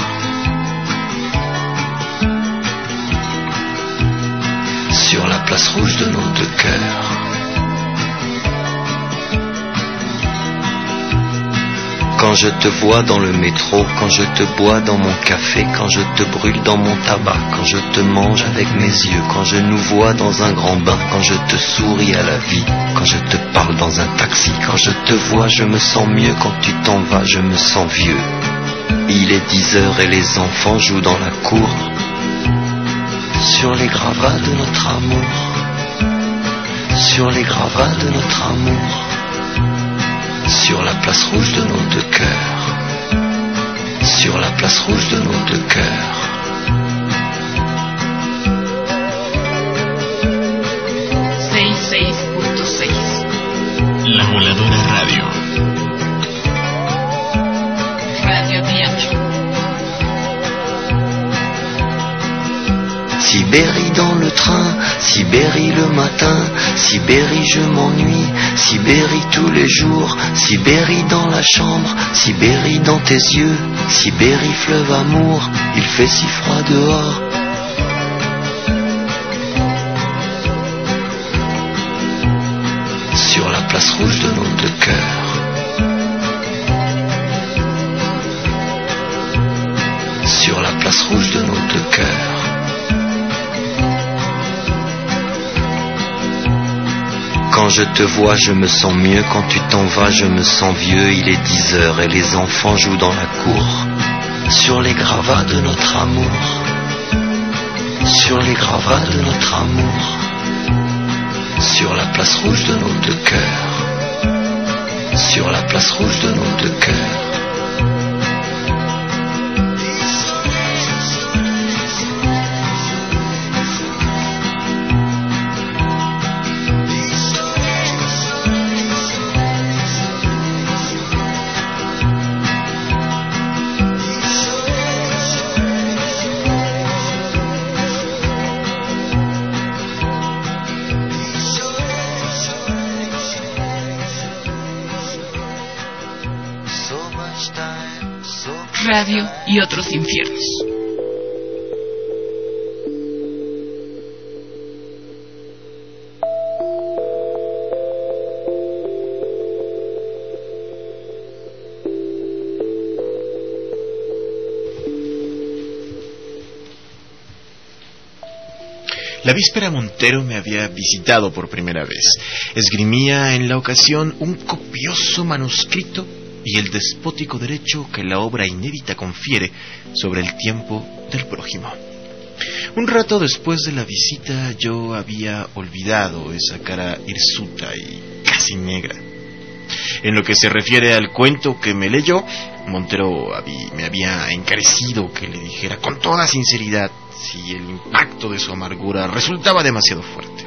Sur la place rouge de nos deux cœurs. Quand je te vois dans le métro, quand je te bois dans mon café, quand je te brûle dans mon tabac, quand je te mange avec mes yeux, quand je nous vois dans un grand bain, quand je te souris à la vie, quand je te parle dans un taxi, quand je te vois je me sens mieux, quand tu t'en vas je me sens vieux. Il est dix heures et les enfants jouent dans la cour, sur les gravats de notre amour, sur les gravats de notre amour, sur la place rouge de nos deux cœurs, sur la place rouge de nos deux cœurs.
seis seis punto seis
La Voladora Radio.
Radio Diablo.
Sibérie dans le train, Sibérie le matin, Sibérie je m'ennuie, Sibérie tous les jours, Sibérie dans la chambre, Sibérie dans tes yeux, Sibérie fleuve amour, il fait si froid dehors. Sur la place rouge de nos deux cœurs, sur la place rouge de nos deux cœurs. Quand je te vois, je me sens mieux. Quand tu t'en vas, je me sens vieux. Il est dix heures et les enfants jouent dans la cour. Sur les gravats de notre amour. Sur les gravats de notre amour. Sur la place rouge de nos deux cœurs. Sur la place rouge de nos deux cœurs.
Radio y otros infiernos.
La víspera Montero me había visitado por primera vez. Esgrimía en la ocasión un copioso manuscrito y el despótico derecho que la obra inédita confiere sobre el tiempo del prójimo. Un rato después de la visita yo había olvidado esa cara hirsuta y casi negra. En lo que se refiere al cuento que me leyó, Montero habí, me había encarecido que le dijera con toda sinceridad si el impacto de su amargura resultaba demasiado fuerte.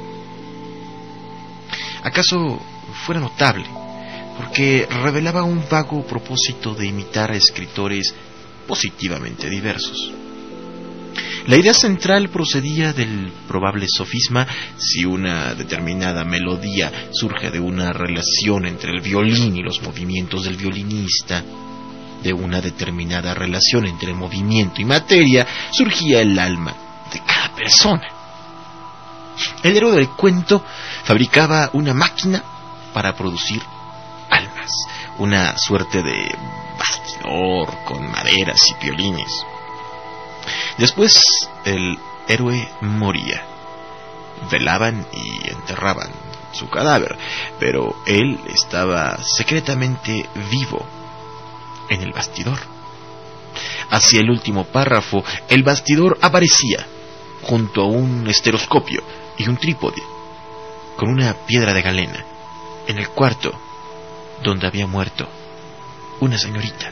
¿Acaso fuera notable? Porque revelaba un vago propósito de imitar a escritores positivamente diversos. La idea central procedía del probable sofisma: si una determinada melodía surge de una relación entre el violín y los movimientos del violinista, de una determinada relación entre movimiento y materia, surgía el alma de cada persona. El héroe del cuento fabricaba una máquina para producir almas, una suerte de bastidor con maderas y violines. Después el héroe moría. Velaban y enterraban su cadáver, pero él estaba secretamente vivo en el bastidor. Hacia el último párrafo, el bastidor aparecía junto a un estereoscopio y un trípode, con una piedra de galena, en el cuarto donde había muerto una señorita.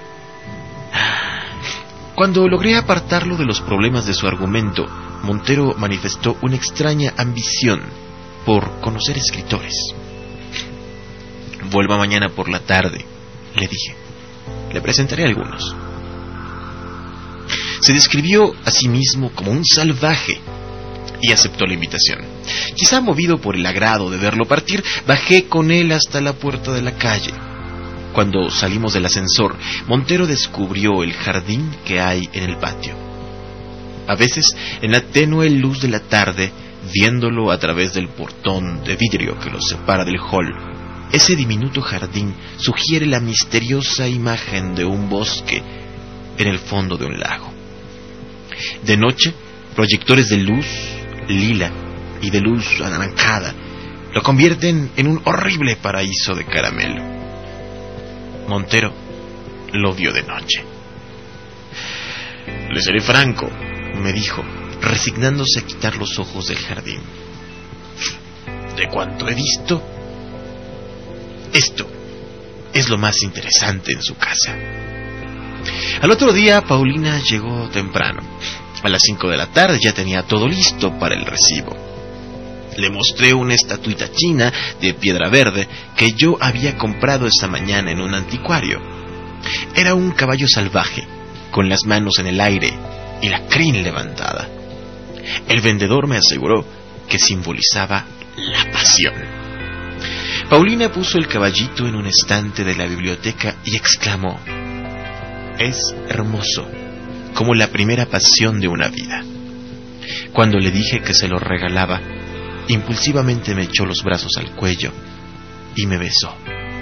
Cuando logré apartarlo de los problemas de su argumento, Montero manifestó una extraña ambición por conocer escritores. Vuelva mañana por la tarde, le dije. Le presentaré algunos. Se describió a sí mismo como un salvaje y aceptó la invitación. Quizá movido por el agrado de verlo partir, bajé con él hasta la puerta de la calle. Cuando salimos del ascensor, Montero descubrió el jardín que hay en el patio. A veces, en la tenue luz de la tarde, viéndolo a través del portón de vidrio que lo separa del hall, ese diminuto jardín sugiere la misteriosa imagen de un bosque en el fondo de un lago. De noche, proyectores de luz lila y de luz anaranjada lo convierten en un horrible paraíso de caramelo. Montero lo vio de noche. Le seré franco, me dijo, resignándose a quitar los ojos del jardín. De cuanto he visto, esto es lo más interesante en su casa. Al otro día, Paulina llegó temprano. A las cinco de la tarde ya tenía todo listo para el recibo. Le mostré una estatuita china de piedra verde que yo había comprado esa mañana en un anticuario. Era un caballo salvaje, con las manos en el aire y la crin levantada. El vendedor me aseguró que simbolizaba la pasión. Paulina puso el caballito en un estante de la biblioteca y exclamó: es hermoso, como la primera pasión de una vida. Cuando le dije que se lo regalaba, impulsivamente me echó los brazos al cuello y me besó.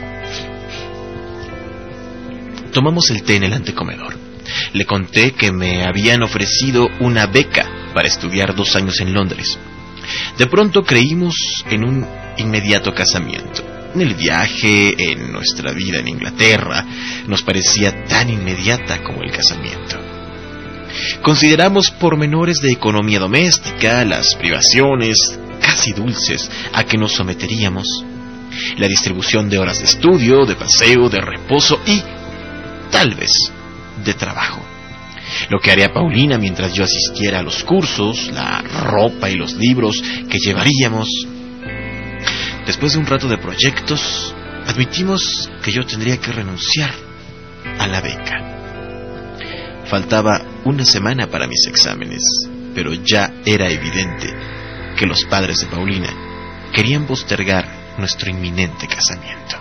Tomamos el té en el antecomedor. Le conté que me habían ofrecido una beca para estudiar dos años en Londres. De pronto creímos en un inmediato casamiento. El viaje, en nuestra vida en Inglaterra, nos parecía tan inmediata como el casamiento. Consideramos pormenores de economía doméstica, las privaciones casi dulces a que nos someteríamos, la distribución de horas de estudio, de paseo, de reposo y, tal vez, de trabajo. Lo que haría Paulina mientras yo asistiera a los cursos, la ropa y los libros que llevaríamos. Después de un rato de proyectos, admitimos que yo tendría que renunciar a la beca. Faltaba una semana para mis exámenes, pero ya era evidente que los padres de Paulina querían postergar nuestro inminente casamiento.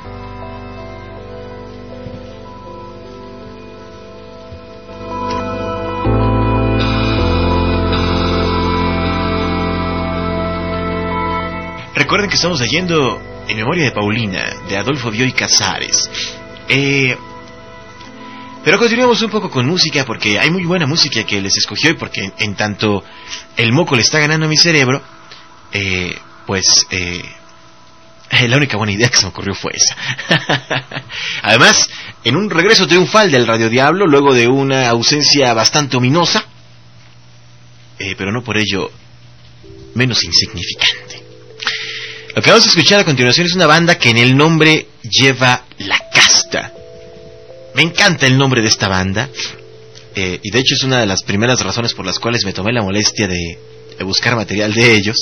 Recuerden que estamos leyendo En memoria de Paulina, de Adolfo Bioy Casares. Eh, pero continuamos un poco con música, porque hay muy buena música que les escogió, y porque en, en tanto el moco le está ganando a mi cerebro, eh, pues eh, la única buena idea que se me ocurrió fue esa. Además, en un regreso triunfal del Radio Diablo, luego de una ausencia bastante ominosa, eh, pero no por ello menos insignificante. Lo que vamos a escuchar a continuación es una banda que en el nombre lleva la casta. Me encanta el nombre de esta banda, eh, y de hecho es una de las primeras razones por las cuales me tomé la molestia de, de buscar material de ellos.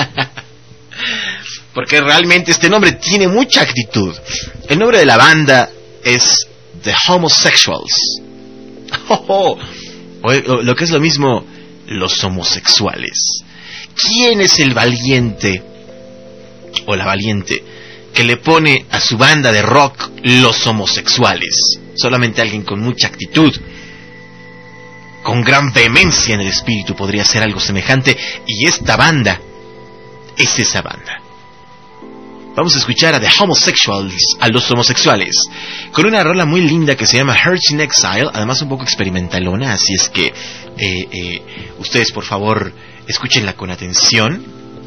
Porque realmente este nombre tiene mucha actitud. El nombre de la banda es The Homosexuals. Oh, oh. O, o, lo que es lo mismo, los homosexuales. ¿Quién es el valiente o la valiente que le pone a su banda de rock los homosexuales? Solamente alguien con mucha actitud, con gran vehemencia en el espíritu, podría hacer algo semejante, y esta banda es esa banda. Vamos a escuchar a The Homosexuals, a los homosexuales, con una rola muy linda que se llama Hearts in Exile, además un poco experimentalona, así es que eh, eh, ustedes por favor escúchenla con atención,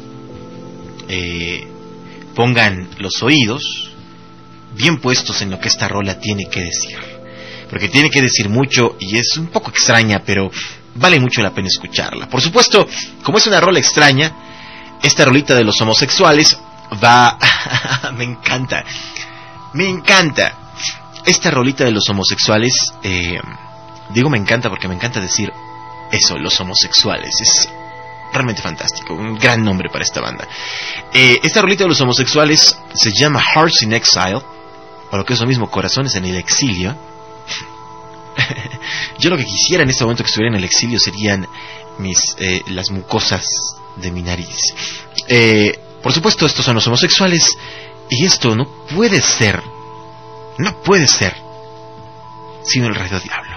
eh, pongan los oídos bien puestos en lo que esta rola tiene que decir, porque tiene que decir mucho y es un poco extraña, pero vale mucho la pena escucharla. Por supuesto, como es una rola extraña, esta rolita de los homosexuales va... me encanta, me encanta. Esta rolita de los homosexuales, eh, digo me encanta porque me encanta decir eso, los homosexuales, es realmente fantástico, un gran nombre para esta banda. Eh, esta rolita de los homosexuales se llama Hearts in Exile, o lo que es lo mismo, Corazones en el Exilio. Yo lo que quisiera en este momento que estuviera en el exilio serían mis eh, las mucosas de mi nariz. Eh, por supuesto, estos son los homosexuales, y esto no puede ser, no puede ser, sino el Radio Diablo.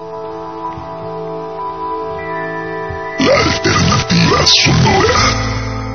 La alternativa sonora.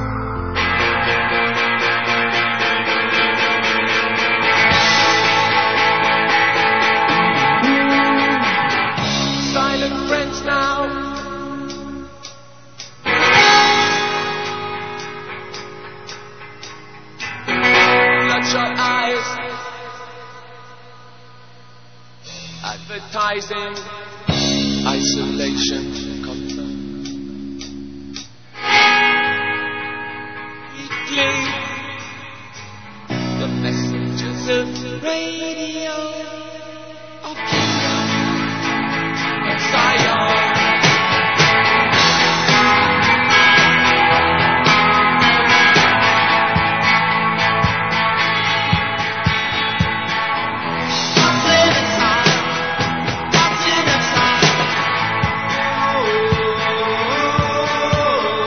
Advertising isolation confirmed. Weekly, the messengers of radio of kingdom of Zion.
Oh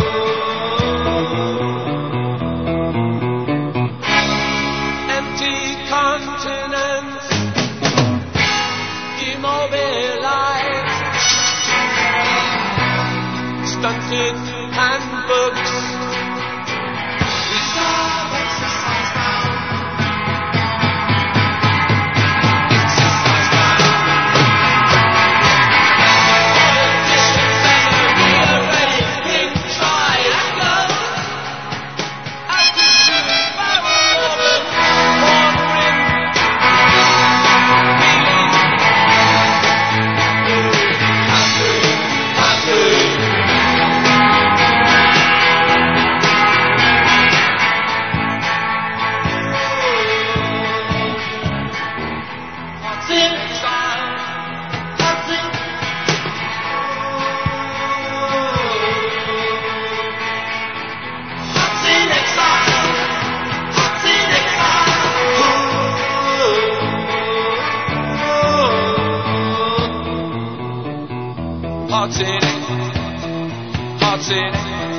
hearts in hearts in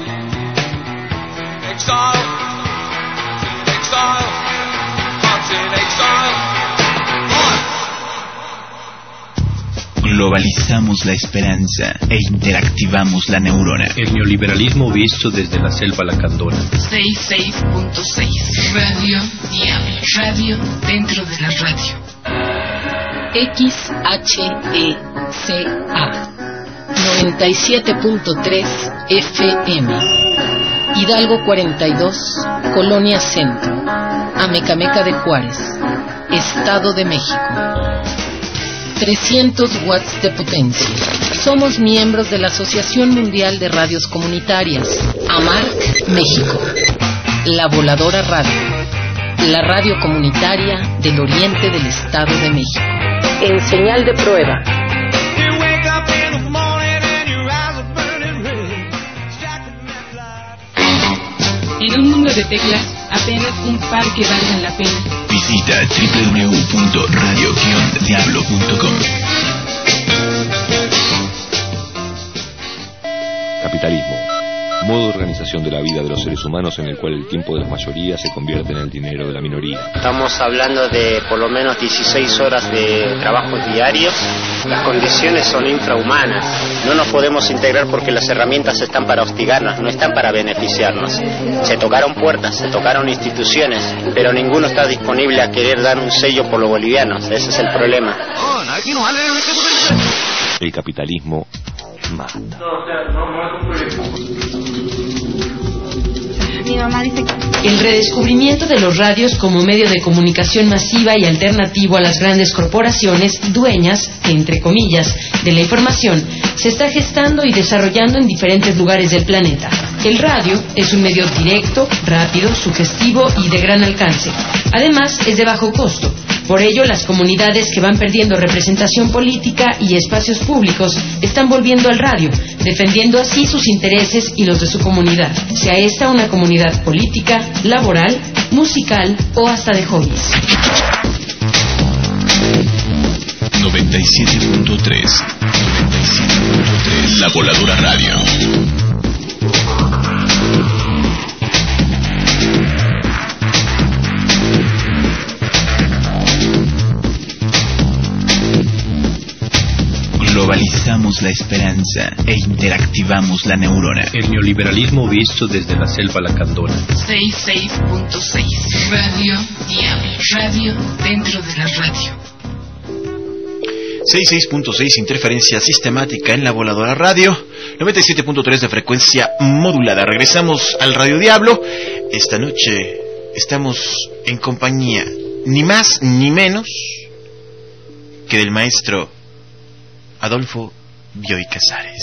exile, exile, hearts in exile.
Globalizamos la esperanza e interactivamos la neurona.
El neoliberalismo visto desde la selva lacandona.
sesenta y seis punto seis Radio Diablo. Radio dentro de la radio. X H E C A noventa y siete punto tres F M. Hidalgo cuarenta y dos, Colonia Centro, Amecameca de Juárez, Estado de México. trescientos watts de potencia. Somos miembros de la Asociación Mundial de Radios Comunitarias, AMARC México. La Voladora Radio, la radio comunitaria del oriente del Estado de México. En señal de prueba.
En un mundo de teclas, apenas un par que valgan la pena.
Visita doble u doble u doble u punto radio guion diablo punto com.
Capitalismo. Modo de organización de la vida de los seres humanos en el cual el tiempo de las mayorías se convierte en el dinero de la minoría.
Estamos hablando de por lo menos dieciséis horas de trabajo diario. Las condiciones son infrahumanas. No nos podemos integrar porque las herramientas están para hostigarnos, no están para beneficiarnos. Se tocaron puertas, se tocaron instituciones, pero ninguno está disponible a querer dar un sello por los bolivianos. Ese es el problema.
El capitalismo mata.
Mi mamá dice que
el redescubrimiento de los radios como medio de comunicación masiva y alternativo a las grandes corporaciones dueñas, entre comillas, de la información, se está gestando y desarrollando en diferentes lugares del planeta. El radio es un medio directo, rápido, sugestivo y de gran alcance. Además, es de bajo costo. Por ello, las comunidades que van perdiendo representación política y espacios públicos están volviendo al radio, defendiendo así sus intereses y los de su comunidad, sea esta una comunidad política, laboral, musical o hasta de hobbies.
noventa y siete punto tres noventa y siete punto tres La Voladora Radio. Globalizamos la esperanza e interactivamos la neurona.
El neoliberalismo visto desde la selva lacandona.
sesenta y seis punto seis Radio Diablo. Radio dentro de la radio.
sesenta y seis punto seis Interferencia sistemática en la Voladora Radio. noventa y siete punto tres de frecuencia modulada. Regresamos al Radio Diablo. Esta noche estamos en compañía ni más ni menos que del maestro Adolfo Bioy Casares.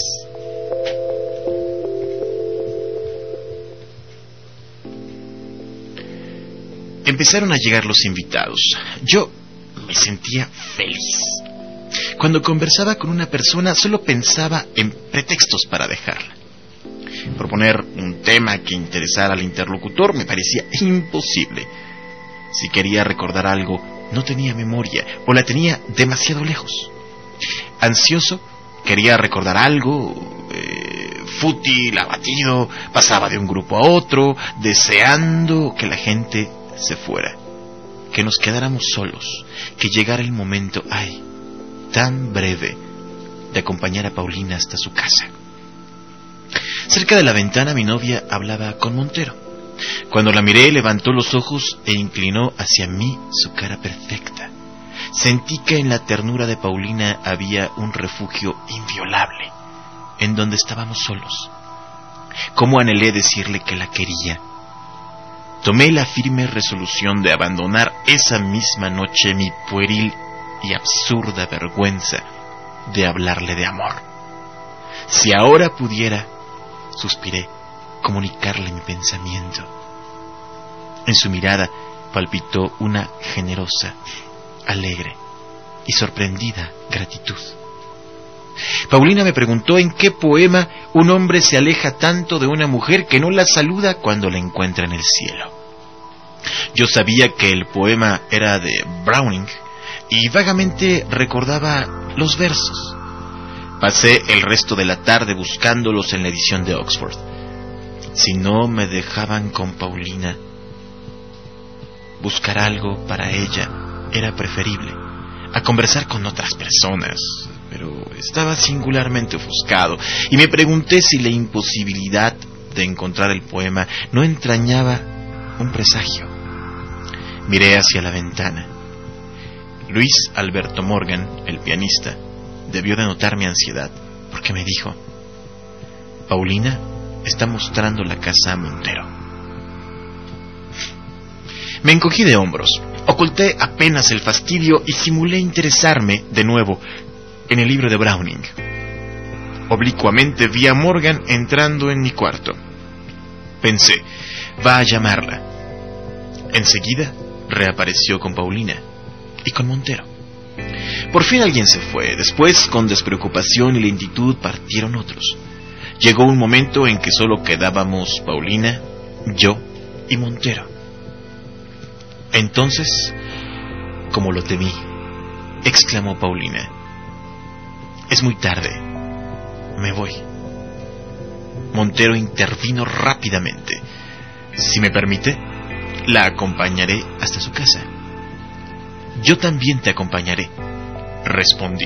Empezaron a llegar los invitados. Yo me sentía feliz. Cuando conversaba con una persona solo pensaba en pretextos para dejarla. Proponer un tema que interesara al interlocutor me parecía imposible. Si quería recordar algo, no tenía memoria o la tenía demasiado lejos. Ansioso, quería recordar algo, eh, fútil, abatido, pasaba de un grupo a otro, deseando que la gente se fuera, que nos quedáramos solos, que llegara el momento, ay, tan breve, de acompañar a Paulina hasta su casa. Cerca de la ventana mi novia hablaba con Montero. Cuando la miré, levantó los ojos e inclinó hacia mí su cara perfecta. Sentí que en la ternura de Paulina había un refugio inviolable, en donde estábamos solos. Cómo anhelé decirle que la quería. Tomé la firme resolución de abandonar esa misma noche mi pueril y absurda vergüenza de hablarle de amor. Si ahora pudiera, suspiré, comunicarle mi pensamiento. En su mirada palpitó una generosa, alegre y sorprendida gratitud. Paulina me preguntó en qué poema un hombre se aleja tanto de una mujer que no la saluda cuando la encuentra en el cielo. Yo sabía que el poema era de Browning y vagamente recordaba los versos, Pasé el resto de la tarde buscándolos en la edición de Oxford. Si no me dejaban con Paulina, buscar algo para ella era preferible a conversar con otras personas, pero estaba singularmente ofuscado y me pregunté si la imposibilidad de encontrar el poema no entrañaba un presagio. Miré hacia la ventana. Luis Alberto Morgan, el pianista, debió de notar mi ansiedad, porque me dijo: Paulina está mostrando la casa a Montero. Me encogí de hombros, oculté apenas el fastidio y simulé interesarme de nuevo en el libro de Browning. Oblicuamente vi a Morgan entrando en mi cuarto. Pensé, va a llamarla. Enseguida reapareció con Paulina y con Montero. Por fin alguien se fue. Después, con despreocupación y lentitud, partieron otros. Llegó un momento en que solo quedábamos Paulina, yo y Montero. Entonces, como lo temí, exclamó Paulina: es muy tarde, me voy. Montero intervino rápidamente: si me permite, la acompañaré hasta su casa. Yo también te acompañaré, respondí.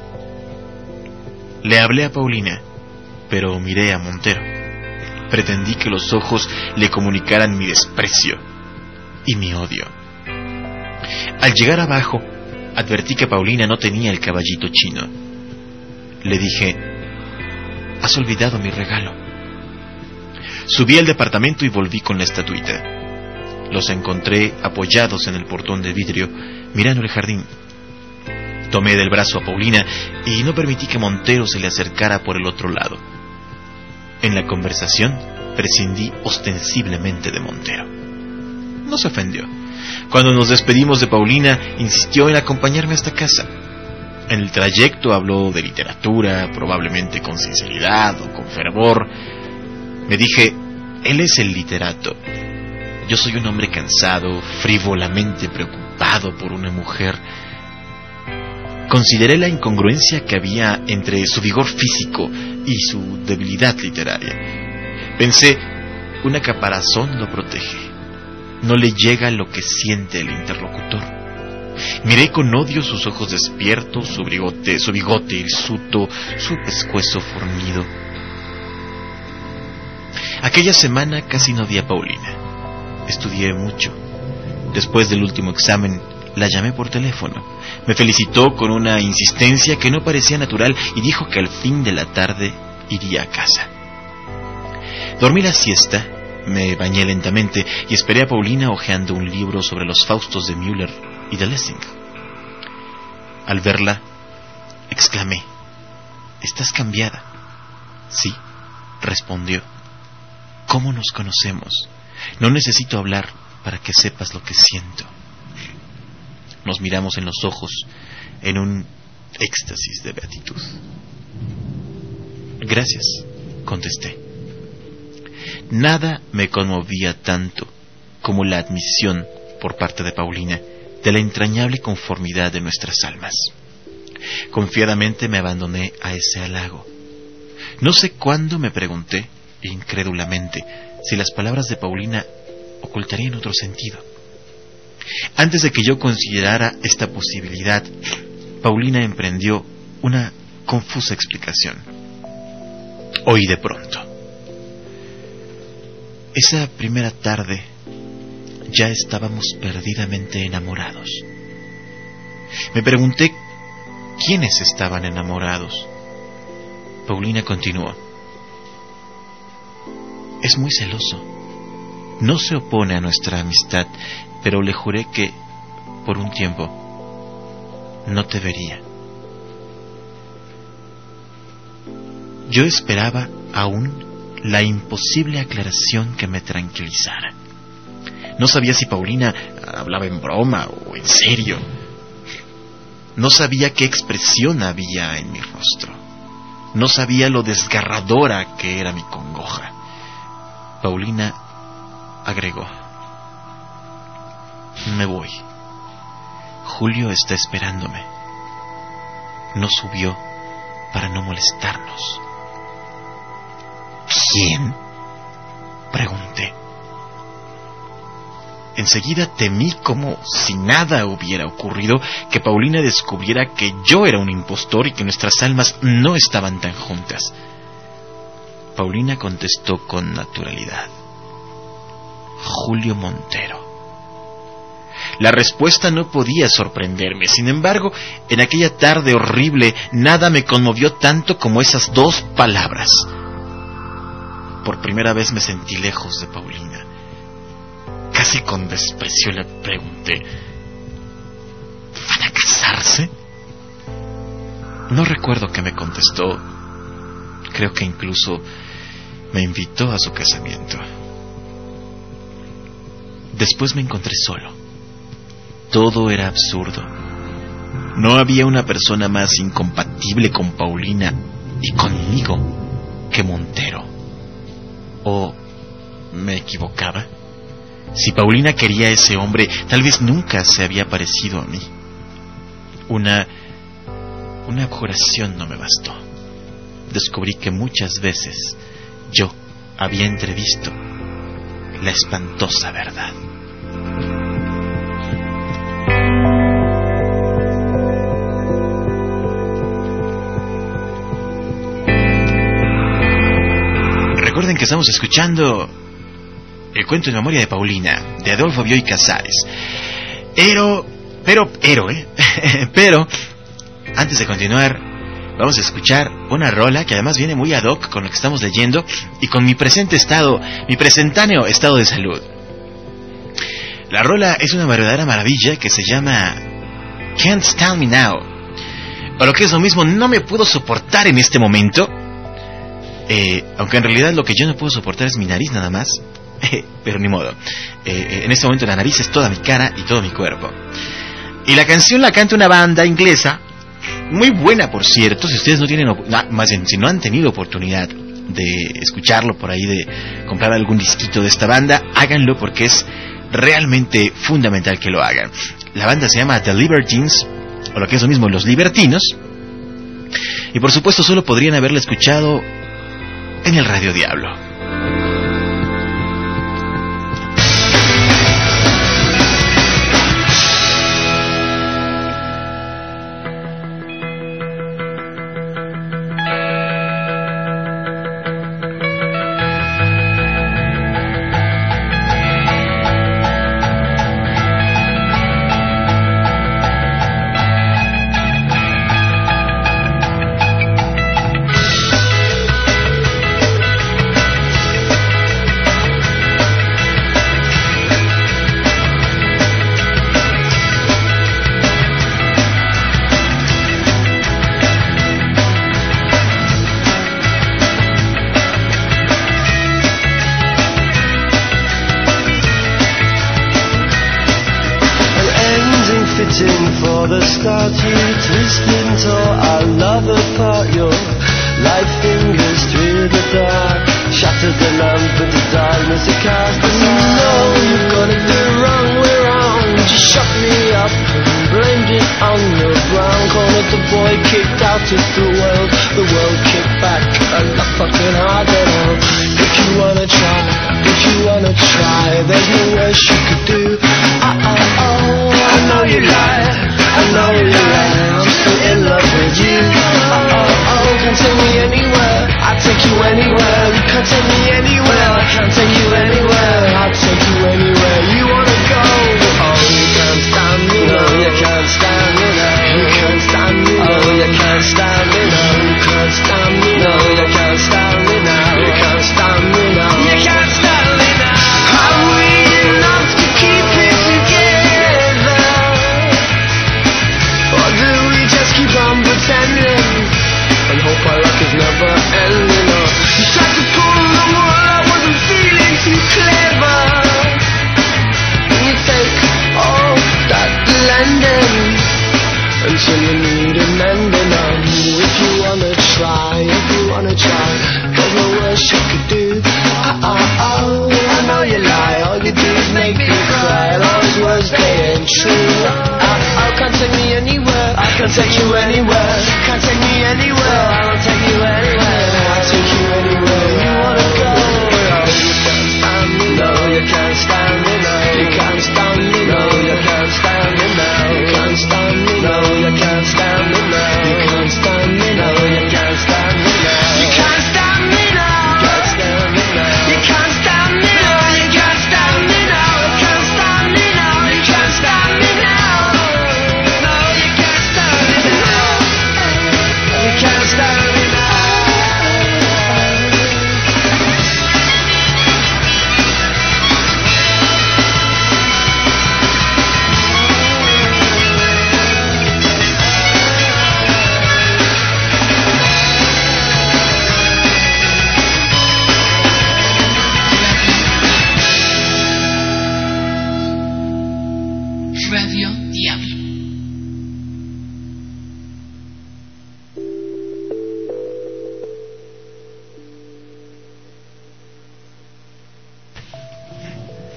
Le hablé a Paulina, pero miré a Montero. Pretendí que los ojos le comunicaran mi desprecio y mi odio. Al llegar abajo, advertí que Paulina no tenía el caballito chino. Le dije: has olvidado mi regalo. Subí al departamento y volví con la estatuita. Los encontré apoyados en el portón de vidrio, mirando el jardín. Tomé del brazo a Paulina y no permití que Montero se le acercara por el otro lado. En la conversación prescindí ostensiblemente de Montero. No se ofendió. Cuando nos despedimos de Paulina, insistió en acompañarme hasta casa. En el trayecto habló de literatura, probablemente con sinceridad o con fervor. Me dije: él es el literato. Yo soy un hombre cansado, frívolamente preocupado por una mujer. Consideré la incongruencia que había entre su vigor físico y su debilidad literaria. Pensé: una caparazón lo protege. No le llega lo que siente el interlocutor. Miré con odio sus ojos despiertos, su bigote, su bigote hirsuto, su pescuezo fornido. Aquella semana casi no vi a Paulina. Estudié mucho. Después del último examen, la llamé por teléfono. Me felicitó con una insistencia que no parecía natural y dijo que al fin de la tarde iría a casa. Dormí la siesta, me bañé lentamente y esperé a Paulina hojeando un libro sobre los Faustos de Müller y de Lessing. Al verla, exclamé: ¿estás cambiada? Sí, respondió. ¿Cómo nos conocemos? No necesito hablar para que sepas lo que siento. Nos miramos en los ojos en un éxtasis de beatitud. Gracias, contesté. Nada me conmovía tanto como la admisión por parte de Paulina de la entrañable conformidad de nuestras almas. Confiadamente me abandoné a ese halago. No sé cuándo me pregunté, incrédulamente, si las palabras de Paulina ocultarían otro sentido. Antes de que yo considerara esta posibilidad, Paulina emprendió una confusa explicación. Oí de pronto: esa primera tarde ya estábamos perdidamente enamorados. Me pregunté quiénes estaban enamorados. Paulina continuó: es muy celoso. No se opone a nuestra amistad, pero le juré que, por un tiempo, no te vería. Yo esperaba aún la imposible aclaración que me tranquilizara. No sabía si Paulina hablaba en broma o en serio. No sabía qué expresión había en mi rostro. No sabía lo desgarradora que era mi congoja. Paulina agregó: me voy. Julio está esperándome. No subió para no molestarnos. ¿Quién?, pregunté. Enseguida temí, como si nada hubiera ocurrido, que Paulina descubriera que yo era un impostor y que nuestras almas no estaban tan juntas. Paulina contestó con naturalidad: Julio Montero. La respuesta no podía sorprenderme. Sin embargo, en aquella tarde horrible, nada me conmovió tanto como esas dos palabras. Por primera vez me sentí lejos de Paulina. Casi con desprecio le pregunté: ¿van a casarse? No recuerdo qué me contestó. Creo que incluso me invitó a su casamiento. Después me encontré solo. Todo era absurdo. No había una persona más incompatible con Paulina y conmigo que Montero. ¿O me equivocaba? Si Paulina quería a ese hombre, tal vez nunca se había parecido a mí. Una... una abjuración no me bastó. Descubrí que muchas veces yo había entrevisto la espantosa verdad. Recuerden que estamos escuchando el cuento en memoria de Paulina, de Adolfo Bioy Casares. Pero, pero, pero, ¿eh? Pero, antes de continuar, vamos a escuchar una rola que además viene muy ad hoc con lo que estamos leyendo y con mi presente estado, mi presentáneo estado de salud. La rola es una verdadera maravilla que se llama Can't Stand Me Now. O lo que es lo mismo, no me puedo soportar en este momento. Eh, aunque en realidad lo que yo no puedo soportar es mi nariz nada más. Pero ni modo. Eh, en este momento la nariz es toda mi cara y todo mi cuerpo. Y la canción la canta una banda inglesa, muy buena por cierto. Si ustedes no tienen, más bien, si no han tenido oportunidad de escucharlo por ahí, de comprar algún disquito de esta banda, háganlo porque es realmente fundamental que lo hagan. La banda se llama The Libertines, o lo que es lo mismo, Los Libertinos. Y por supuesto solo podrían haberla escuchado en el Radio Diablo.
For the start you twisted tore our love apart. Your light fingers through the dark shattered the lamp into darkness it cast. And you know you've got it the wrong way round. You shut me up and blamed it on the ground. Called it the boy kicked out of the world. The world kicked back a lot fucking harder now. If you wanna try, if you wanna try, there's no worse you could do. Oh, oh, oh, I know you lie. I know you lie, I'm still in love with you. Oh, oh, oh, can't take me anywhere. I'll take you anywhere. You can't take me anywhere. I can't take you anywhere. I'll take you anywhere you wanna go. Oh, you can't stand me, no, you can't stand me now. You can't stand me, oh, you can't stand me now. You can't stand me, no, you can't stand me now. You can't stand me now. You can't stand me now. Are we enough to keep it together? Or do we just keep on pretending and hope our luck is never ending? Or you tried to pull the wool, I wasn't feeling too clever. And you take all that lending until you need a mending. And if you wanna try, if you wanna try, there's no worse you could do. Oh, oh, oh, I know you lie. All you do is make me cry. And all those words, they ain't true. Oh, oh, can't take me anywhere. I can't take you anywhere. Can't take me anywhere.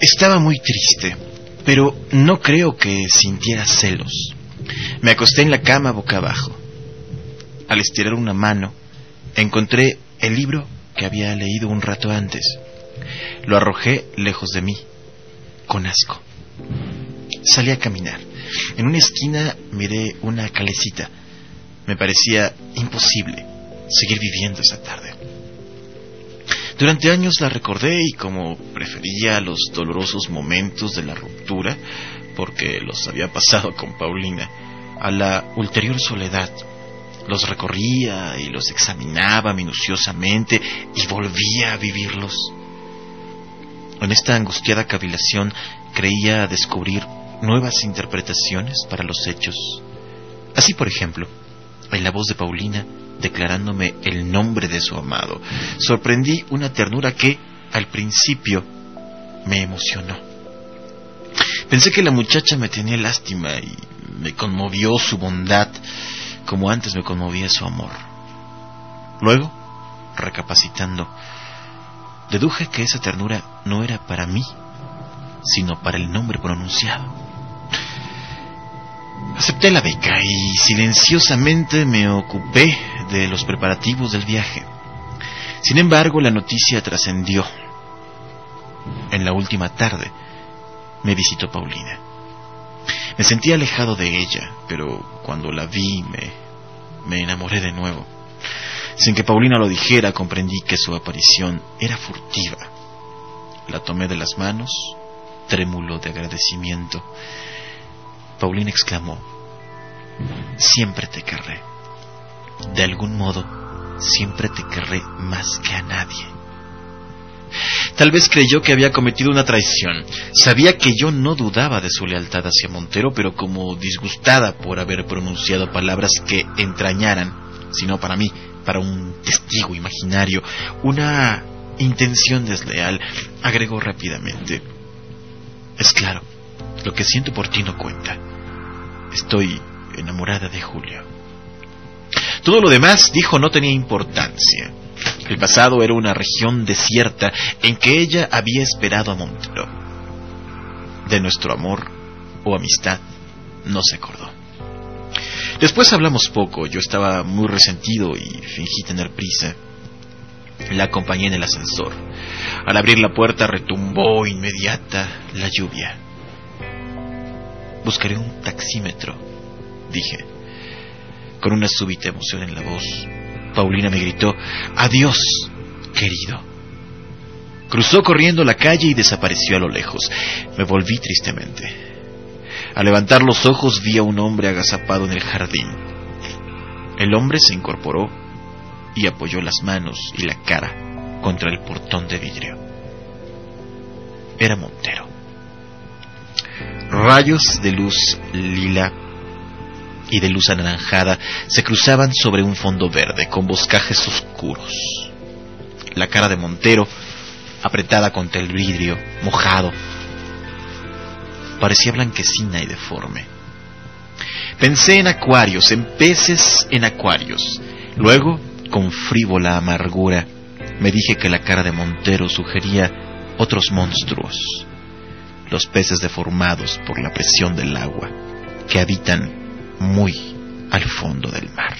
Estaba muy triste, pero no creo que sintiera celos. Me acosté en la cama boca abajo. Al estirar una mano, encontré el libro que había leído un rato antes. Lo arrojé lejos de mí, con asco. Salí a caminar. En una esquina miré una calecita. Me parecía imposible seguir viviendo esa tarde. Durante años la recordé y como prefería los dolorosos momentos de la ruptura, porque los había pasado con Paulina, a la ulterior soledad, los recorría y los examinaba minuciosamente y volvía a vivirlos. En esta angustiada cavilación creía descubrir nuevas interpretaciones para los hechos. Así, por ejemplo, en la voz de Paulina, declarándome el nombre de su amado, sorprendí una ternura que, al principio, me emocionó. Pensé que la muchacha me tenía lástima y me conmovió su bondad, como antes me conmovía su amor. Luego, recapacitando, deduje que esa ternura no era para mí, sino para el nombre pronunciado. Acepté la beca y silenciosamente me ocupé de los preparativos del viaje. Sin embargo, la noticia trascendió. En la última tarde me visitó Paulina. Me sentí alejado de ella, pero cuando la vi me, me enamoré de nuevo. Sin que Paulina lo dijera, comprendí que su aparición era furtiva. La tomé de las manos, trémulo de agradecimiento. Paulina exclamó: siempre te querré. De algún modo, siempre te querré más que a nadie. Tal vez creyó que había cometido una traición. Sabía que yo no dudaba de su lealtad hacia Montero, pero como disgustada por haber pronunciado palabras que entrañaran, sino para mí, para un testigo imaginario, una intención desleal, agregó rápidamente: es claro, lo que siento por ti no cuenta. Estoy enamorada de Julio. Todo lo demás, dijo, no tenía importancia. El pasado era una región desierta en que ella había esperado a Montero. De nuestro amor o amistad no se acordó. Después hablamos poco. Yo estaba muy resentido y fingí tener prisa. La acompañé en el ascensor. Al abrir la puerta retumbó inmediata la lluvia. Buscaré un taxímetro, dije. Con una súbita emoción en la voz, Paulina me gritó: adiós, querido. Cruzó corriendo la calle y desapareció a lo lejos. Me volví tristemente. Al levantar los ojos vi a un hombre agazapado en el jardín. El hombre se incorporó y apoyó las manos y la cara contra el portón de vidrio. Era Montero. Rayos de luz lila y de luz anaranjada se cruzaban sobre un fondo verde con boscajes oscuros. La cara de Montero, apretada contra el vidrio, mojado, parecía blanquecina y deforme. Pensé en acuarios, en peces en acuarios. Luego, con frívola amargura, me dije que la cara de Montero sugería otros monstruos, los peces deformados por la presión del agua, que habitan muy al fondo del mar.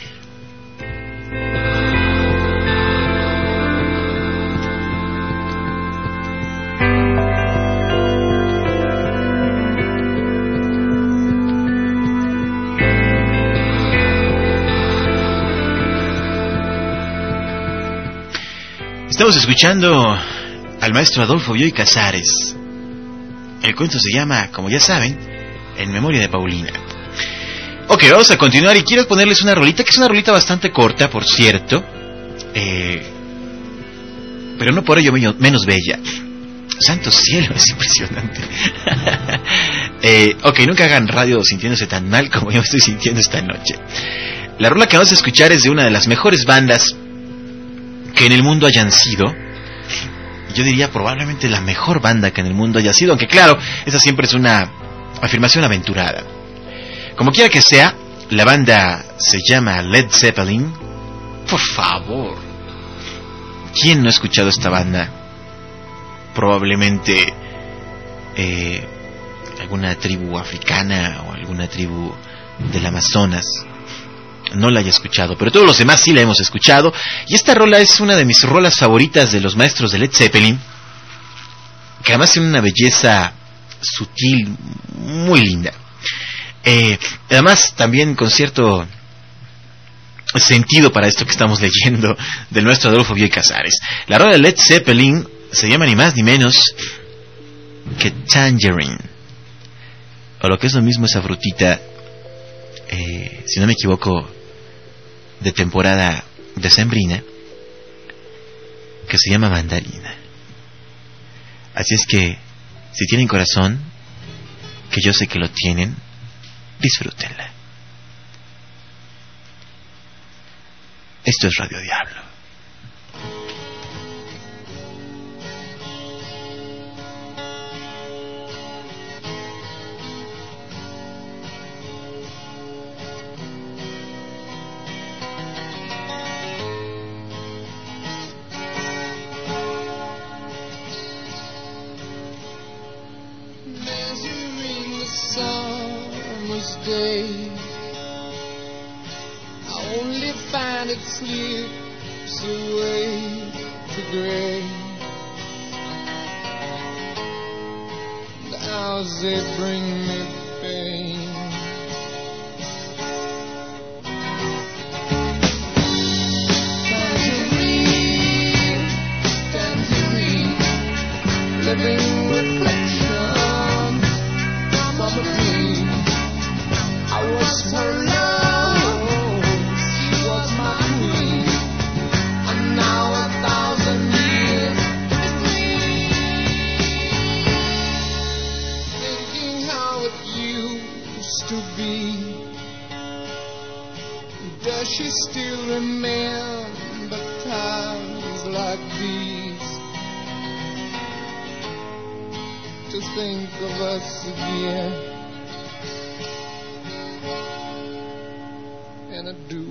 Estamos escuchando al maestro Adolfo Bioy Casares. El cuento se llama, como ya saben, En memoria de Paulina. Ok, vamos a continuar y quiero ponerles una rolita, que es una rolita bastante corta, por cierto, eh, pero no por ello menos bella. Santo cielo, es impresionante. eh, ok, nunca hagan radio sintiéndose tan mal como yo me estoy sintiendo esta noche. La rola que vamos a escuchar es de una de las mejores bandas que en el mundo hayan sido. Yo diría probablemente la mejor banda que en el mundo haya sido, aunque claro, esa siempre es una afirmación aventurada. Como quiera que sea, la banda se llama Led Zeppelin. Por favor, ¿quién no ha escuchado esta banda? Probablemente eh, alguna tribu africana o alguna tribu del Amazonas no la haya escuchado, pero todos los demás sí la hemos escuchado. Y esta rola es una de mis rolas favoritas de los maestros de Led Zeppelin, que además tiene una belleza sutil muy linda. Eh, además también con cierto sentido para esto que estamos leyendo del nuestro Adolfo Bioy Casares. La rola de Led Zeppelin se llama ni más ni menos que Tangerine, o lo que es lo mismo, esa frutita, eh, si no me equivoco, de temporada decembrina, que se llama mandarina. Así es que, si tienen corazón, que yo sé que lo tienen, disfrútenla. Esto es Radio Diablo.
Day, I only find it slips away to gray. The hours they bring me pain. Tangerine, tangerine, living reflection from a dream. I was her love, she was my queen, and now a thousand years between. Thinking how it used to be, does she still remember times like these? To think of us again, and I do.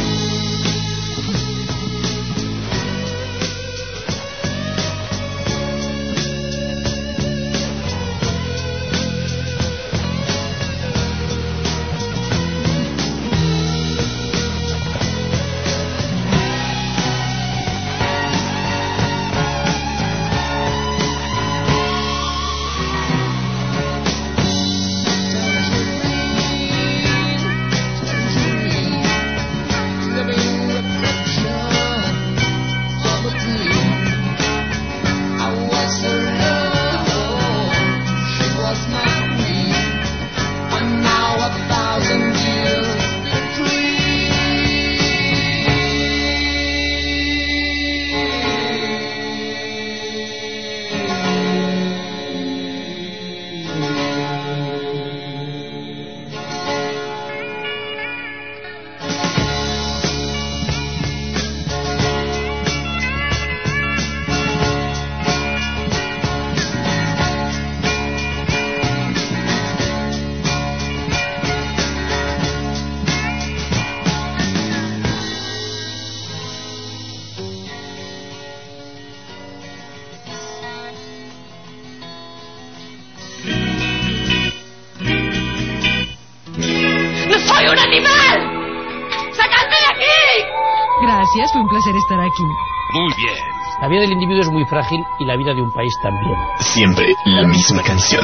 Gracias, fue un placer estar aquí.
Muy bien.
La vida del individuo es muy frágil y la vida de un país también.
Siempre la misma canción.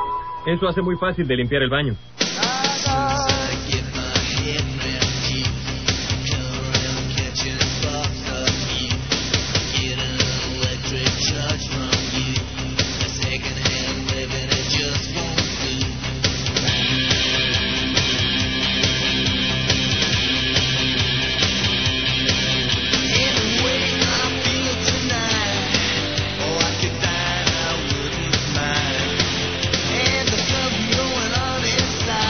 Eso hace muy fácil de limpiar el baño.
And the stuff going on inside.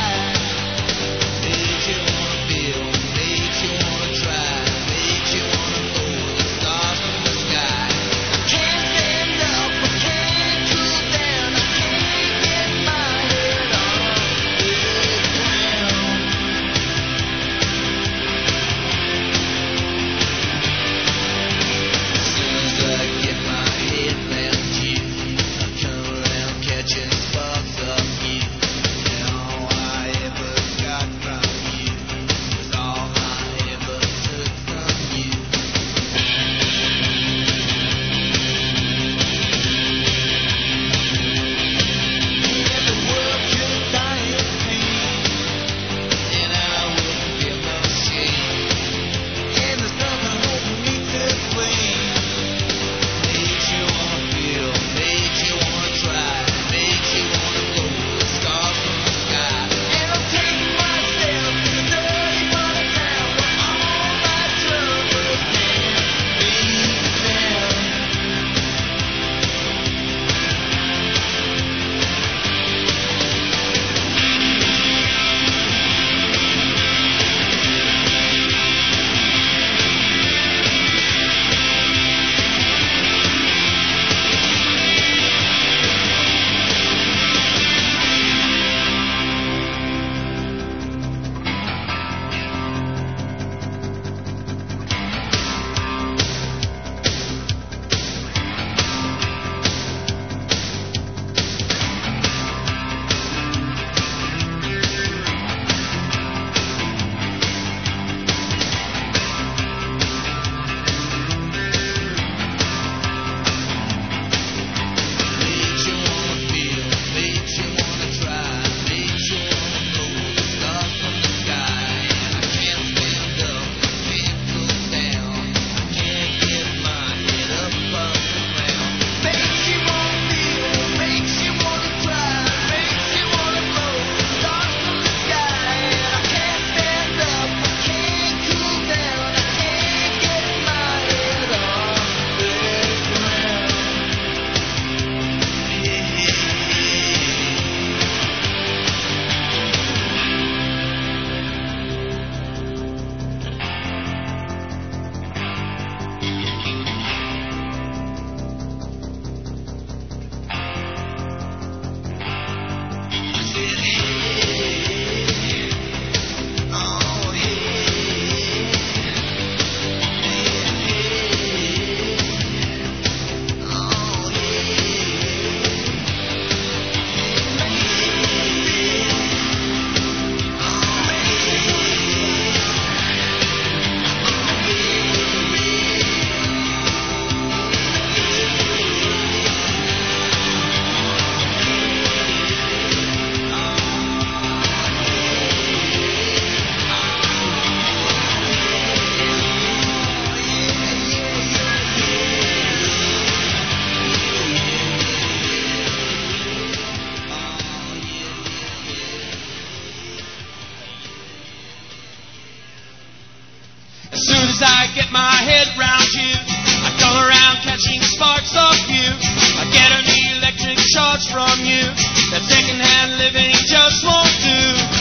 get my head round you. I come around catching sparks off you. I get an electric charge from you. That second-hand living just won't do.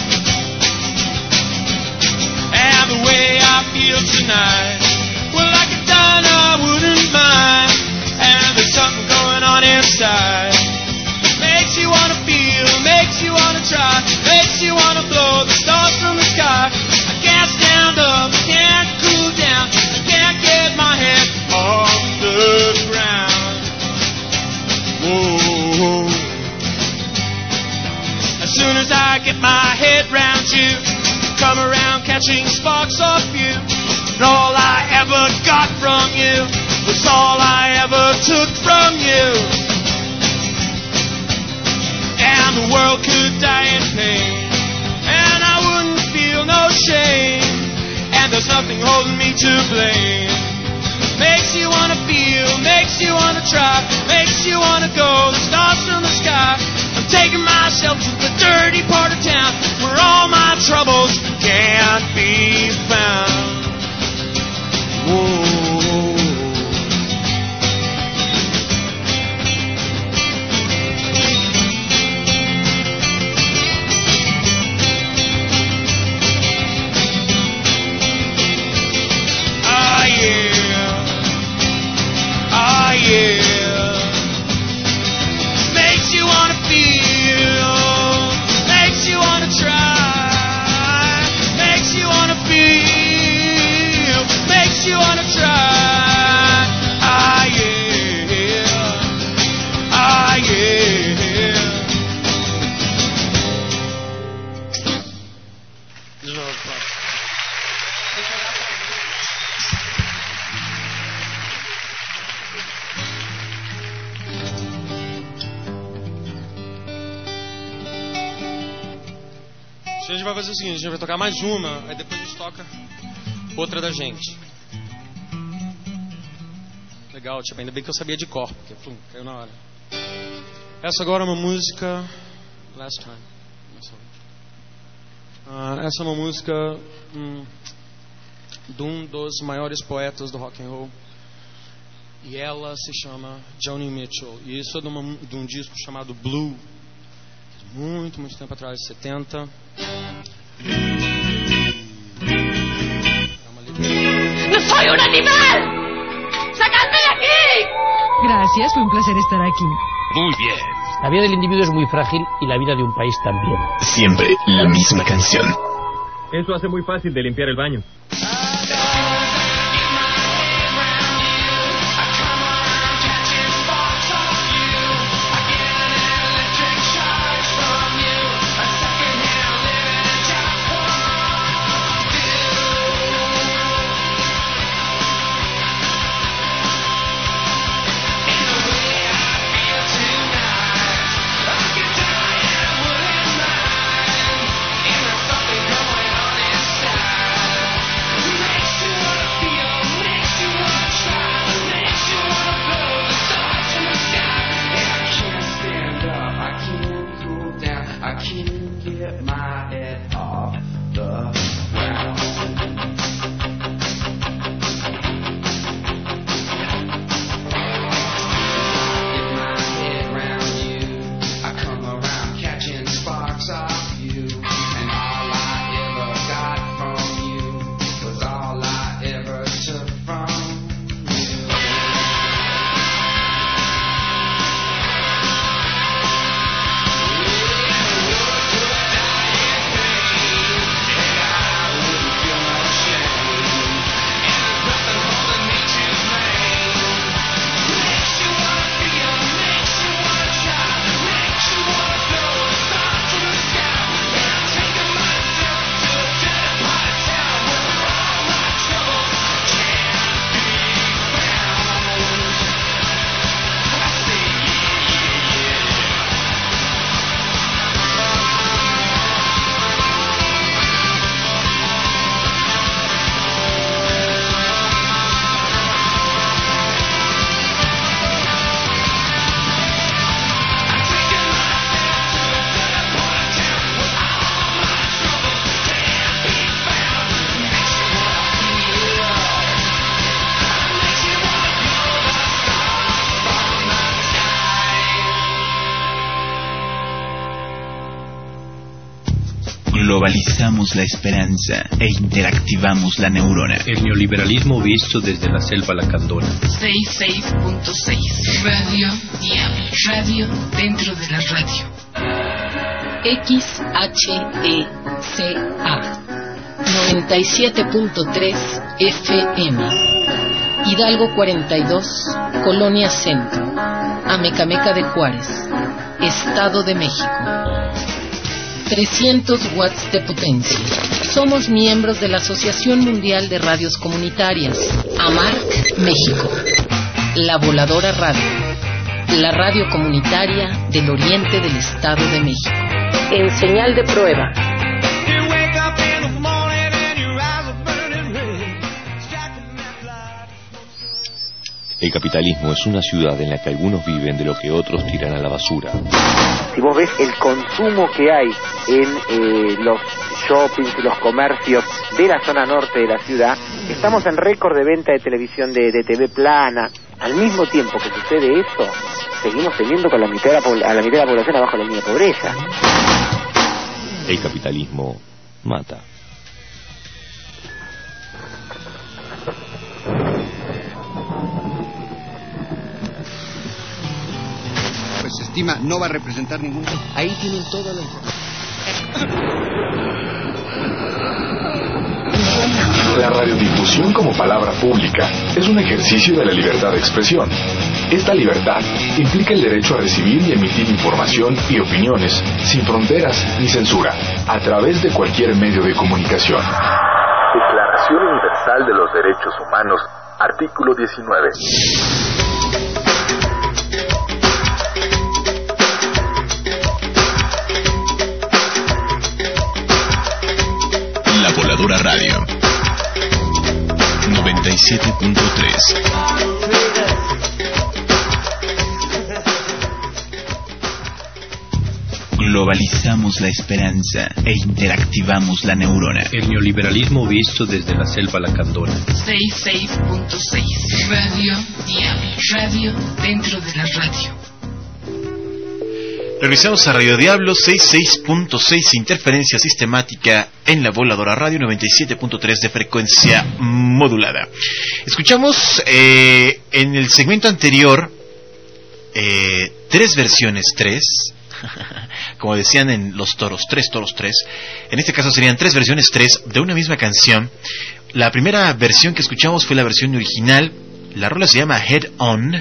And the way I feel tonight, well, like a dime I wouldn't mind. And there's something going on inside. Makes you wanna feel, makes you wanna try, makes you wanna blow the stars from the sky. I can't stand up, can't cool down, I can't get my head off the ground. Whoa. As soon as I get my head round you, come around catching sparks off you. And all I ever got from you was all I ever took from you. And the world could die in pain, and I wouldn't feel no shame. And there's nothing holding me to blame. Makes you wanna feel, makes you wanna try, makes you wanna go the stars from the sky. I'm taking myself to the dirty part of town where all my troubles can't be found. Whoa. A gente vai fazer o seguinte, a gente vai tocar mais uma, aí depois a gente toca outra da gente. Legal, tipo, ainda bem que eu sabia de cor, porque plum, caiu na hora. Essa agora é uma música... Last time. Uh, essa é uma música hum, de um dos maiores poetas do rock and roll. E ela se chama Joni Mitchell. E isso é de, uma, de um disco chamado Blue. Muito, muito tempo atrás, setenta.
¡No soy un animal! ¡Sacadme de aquí!
Gracias, fue un placer estar aquí.
Muy bien.
La vida del individuo es muy frágil y la vida de un país también.
Siempre la misma canción.
Eso hace muy fácil de limpiar el baño.
Globalizamos la esperanza e interactivamos la neurona.
El neoliberalismo visto desde la selva lacandona.
sesenta y seis punto seis Radio Diablo. Radio dentro de la radio.
X H E C A noventa y siete punto tres F M. Hidalgo cuarenta y dos, Colonia Centro, Amecameca de Juárez, Estado de México. trescientos watts de potencia. Somos miembros de la Asociación Mundial de Radios Comunitarias, AMARC México. La Voladora Radio, la radio comunitaria del oriente del Estado de México. En señal de prueba.
El capitalismo es una ciudad en la que algunos viven de lo que otros tiran a la basura.
Si vos ves el consumo que hay en eh, los shoppings y los comercios de la zona norte de la ciudad, estamos en récord de venta de televisión de, de T V plana. Al mismo tiempo que sucede eso, seguimos teniendo con la mitad de la, a la mitad de la población abajo de la línea de pobreza.
El capitalismo mata.
Pues se estima no va a representar ningún... Ahí tienen toda la información.
La radiodifusión como palabra pública es un ejercicio de la libertad de expresión. Esta libertad implica el derecho a recibir y emitir información y opiniones sin fronteras ni censura, a través de cualquier medio de comunicación.
Declaración Universal de los Derechos Humanos, artículo diecinueve.
La Voladora Radio noventa y siete punto tres.
Globalizamos la esperanza e interactivamos la neurona.
El neoliberalismo visto desde la selva lacandona.
sesenta y seis punto seis Radio Diablo. Radio dentro de la radio.
Regresamos a Radio Diablo sesenta y seis punto seis, interferencia sistemática en la Voladora Radio noventa y siete punto tres de frecuencia modulada. Escuchamos eh, en el segmento anterior eh, tres versiones, tres, como decían en Los Toros, tres toros, tres. En este caso serían tres versiones, tres, de una misma canción. La primera versión que escuchamos fue la versión original. La rola se llama Head On.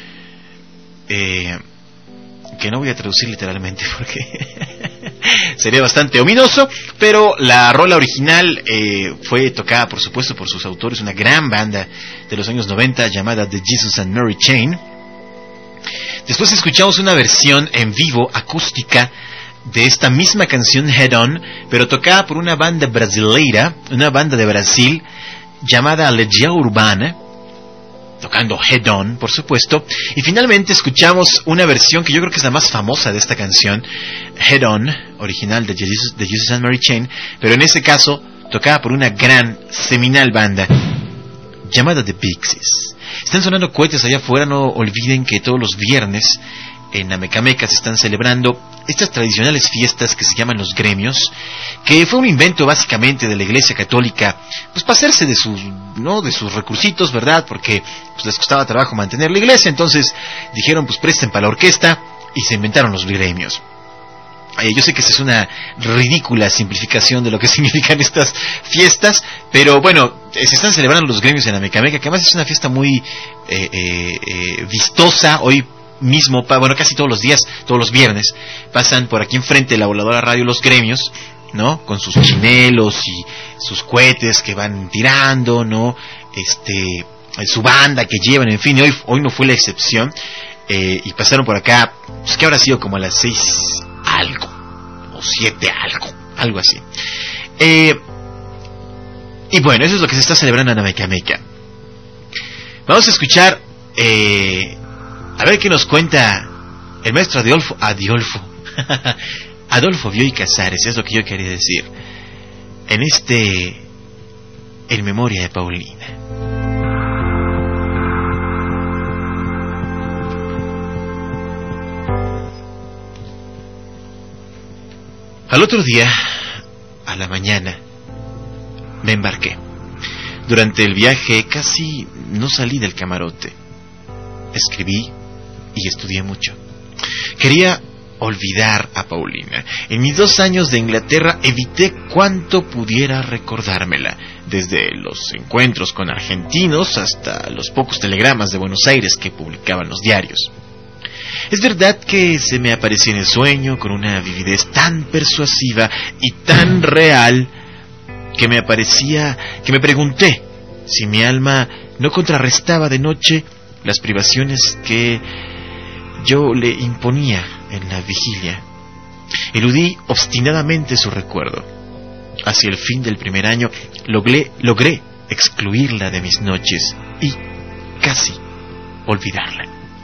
Eh... que no voy a traducir literalmente porque sería bastante ominoso, pero la rola original eh, fue tocada por supuesto por sus autores, una gran banda de los años noventa llamada The Jesus and Mary Chain. Después escuchamos una versión en vivo acústica de esta misma canción Head On, pero tocada por una banda brasileira, una banda de Brasil llamada Legião Urbana, tocando Head On, por supuesto. Y finalmente escuchamos una versión que yo creo que es la más famosa de esta canción, Head On, original de Jesus, de Jesus and Mary Chain, pero en este caso tocada por una gran, seminal banda llamada The Pixies. Están sonando cohetes allá afuera, no olviden que todos los viernes en Amecameca se están celebrando estas tradicionales fiestas que se llaman los gremios, que fue un invento básicamente de la Iglesia Católica, pues para hacerse de sus, no, de sus recursitos, ¿verdad? Porque pues les costaba trabajo mantener la iglesia, entonces dijeron, pues presten para la orquesta, y se inventaron los gremios. Eh, yo sé que esta es una ridícula simplificación de lo que significan estas fiestas, pero bueno, eh, se están celebrando los gremios en Amecameca, que además es una fiesta muy eh, eh, eh, vistosa. Hoy mismo, bueno, casi todos los días, todos los viernes, pasan por aquí enfrente de la Voladora Radio los gremios, ¿no? Con sus chinelos y sus cohetes que van tirando, ¿no? Este, su banda que llevan, en fin, hoy, hoy no fue la excepción, eh, y pasaron por acá, pues que habrá sido como a las seis algo, o siete algo, algo así. Eh, y bueno, eso es lo que se está celebrando en Amecameca. Vamos a escuchar, eh, a ver qué nos cuenta el maestro Adolfo, Adolfo, Adolfo Bioy Casares, es lo que yo quería decir, en este, en memoria de Paulina. Al otro día, a a la mañana, me embarqué. Durante el viaje casi no salí del camarote. Escribí y estudié mucho. Quería olvidar a Paulina. En mis dos años de Inglaterra evité cuanto pudiera recordármela, desde los encuentros con argentinos hasta los pocos telegramas de Buenos Aires que publicaban los diarios. Es verdad que se me apareció en el sueño con una vividez tan persuasiva y tan real que me aparecía, que me pregunté si mi alma no contrarrestaba de noche las privaciones que yo le imponía en la vigilia. Eludí obstinadamente su recuerdo. Hacia el fin del primer año logré, logré excluirla de mis noches y casi olvidarla.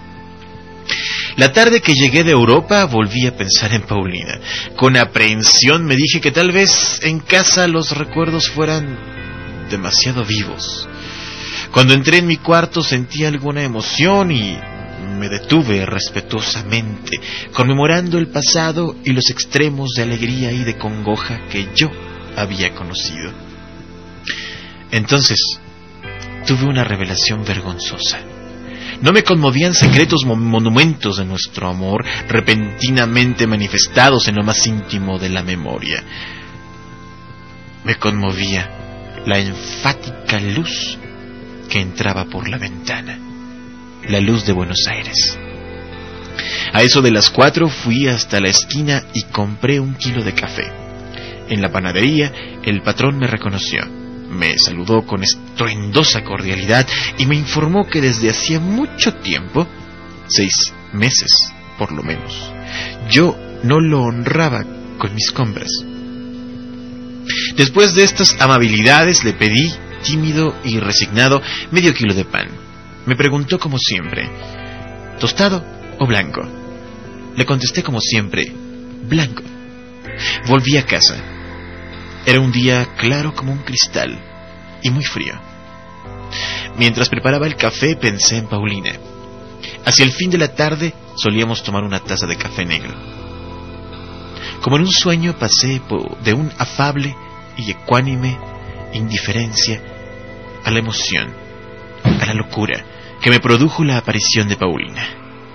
La tarde que llegué de Europa volví a pensar en Paulina. Con aprehensión me dije que tal vez en casa los recuerdos fueran demasiado vivos. Cuando entré en mi cuarto sentí alguna emoción y me detuve respetuosamente, conmemorando el pasado y los extremos de alegría y de congoja que yo había conocido. Entonces tuve una revelación vergonzosa. No me conmovían secretos monumentos de nuestro amor, repentinamente manifestados en lo más íntimo de la memoria. Me conmovía la enfática luz que entraba por la ventana, la luz de Buenos Aires. A eso de las cuatro fui hasta la esquina y compré un kilo de café. En la panadería el patrón me reconoció. Me saludó con estruendosa cordialidad y me informó que desde hacía mucho tiempo, seis meses por lo menos, yo no lo honraba con mis compras. Después de estas amabilidades le pedí, tímido y resignado, medio kilo de pan. Me preguntó como siempre, ¿tostado o blanco? Le contesté como siempre, blanco. Volví a casa. Era un día claro como un cristal y muy frío. Mientras preparaba el café pensé en Paulina. Hacia el fin de la tarde solíamos tomar una taza de café negro. Como en un sueño pasé de un afable y ecuánime indiferencia a la emoción, a la locura que me produjo la aparición de Paulina.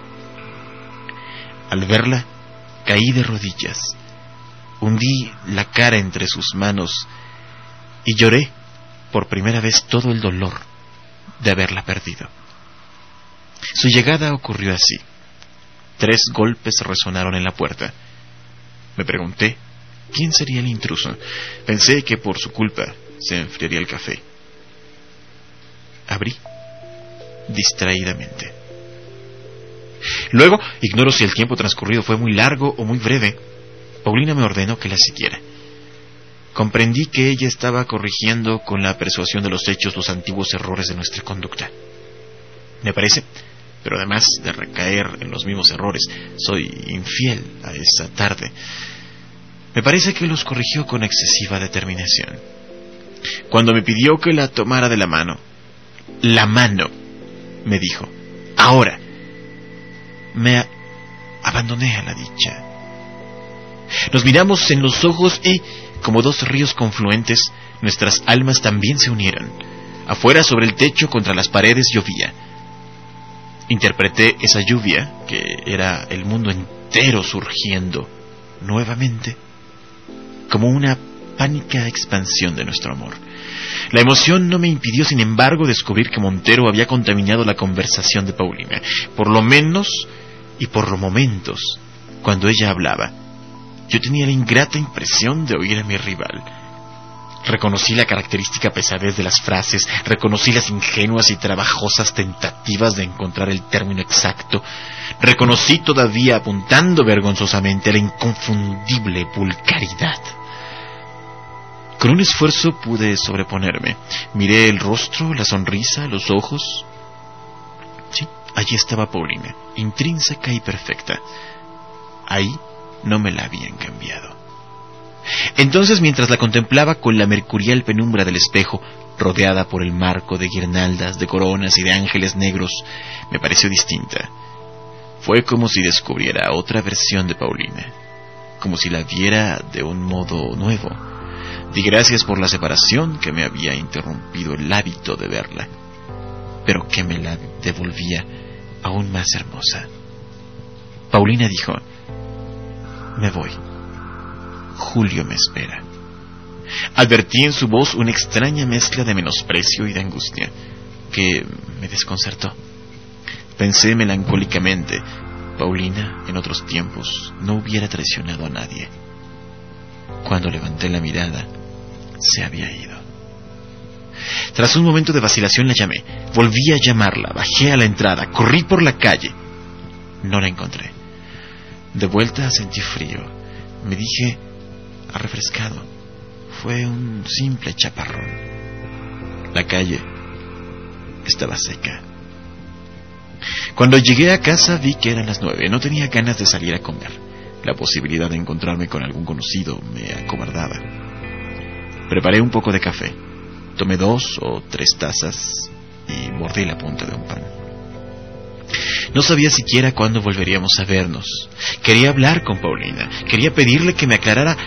Al verla, caí de rodillas. Hundí la cara entre sus manos y lloré por primera vez todo el dolor de haberla perdido. Su llegada ocurrió así. Tres golpes resonaron en la puerta. Me pregunté quién sería el intruso. Pensé que por su culpa se enfriaría el café. Abrí distraídamente. Luego, ignoro si el tiempo transcurrido fue muy largo o muy breve, Paulina me ordenó que la siguiera. Comprendí que ella estaba corrigiendo con la persuasión de los hechos los antiguos errores de nuestra conducta. Me parece, pero además de recaer en los mismos errores, soy infiel a esa tarde. Me parece que los corrigió con excesiva determinación. Cuando me pidió que la tomara de la mano, la mano, me dijo, ahora, me a- abandoné a la dicha. Nos miramos en los ojos y, como dos ríos confluentes, nuestras almas también se unieron. Afuera, sobre el techo, contra las paredes, llovía. Interpreté esa lluvia, que era el mundo entero surgiendo nuevamente, como una pánica expansión de nuestro amor. La emoción no me impidió, sin embargo, descubrir que Montero había contaminado la conversación de Paulina, por lo menos y por los momentos, cuando ella hablaba. Yo tenía la ingrata impresión de oír a mi rival. Reconocí la característica pesadez de las frases, reconocí las ingenuas y trabajosas tentativas de encontrar el término exacto, reconocí todavía, apuntando vergonzosamente, la inconfundible vulgaridad. Con un esfuerzo pude sobreponerme. Miré el rostro, la sonrisa, los ojos. Sí, allí estaba Paulina, intrínseca y perfecta. Ahí no me la habían cambiado. Entonces, mientras la contemplaba con la mercurial penumbra del espejo, rodeada por el marco de guirnaldas, de coronas y de ángeles negros, me pareció distinta. Fue como si descubriera otra versión de Paulina, como si la viera de un modo nuevo, Di gracias por la separación que me había interrumpido el hábito de verla, pero que me la devolvía aún más hermosa. Paulina dijo: me voy. Julio me espera. Advertí en su voz una extraña mezcla de menosprecio y de angustia que me desconcertó. Pensé melancólicamente: Paulina, en otros tiempos, no hubiera traicionado a nadie. Cuando levanté la mirada, se había ido. Tras un momento de vacilación la llamé. Volví a llamarla, bajé a la entrada, corrí por la calle. No la encontré. De vuelta sentí frío. Me dije, ha refrescado. Fue un simple chaparrón. La calle estaba seca. Cuando llegué a casa vi que eran las nueve. No tenía ganas de salir a comer. La posibilidad de encontrarme con algún conocido me acobardaba. Preparé un poco de café. Tomé dos o tres tazas y mordí la punta de un pan. No sabía siquiera cuándo volveríamos a vernos. Quería hablar con Paulina. Quería pedirle que me aclarara.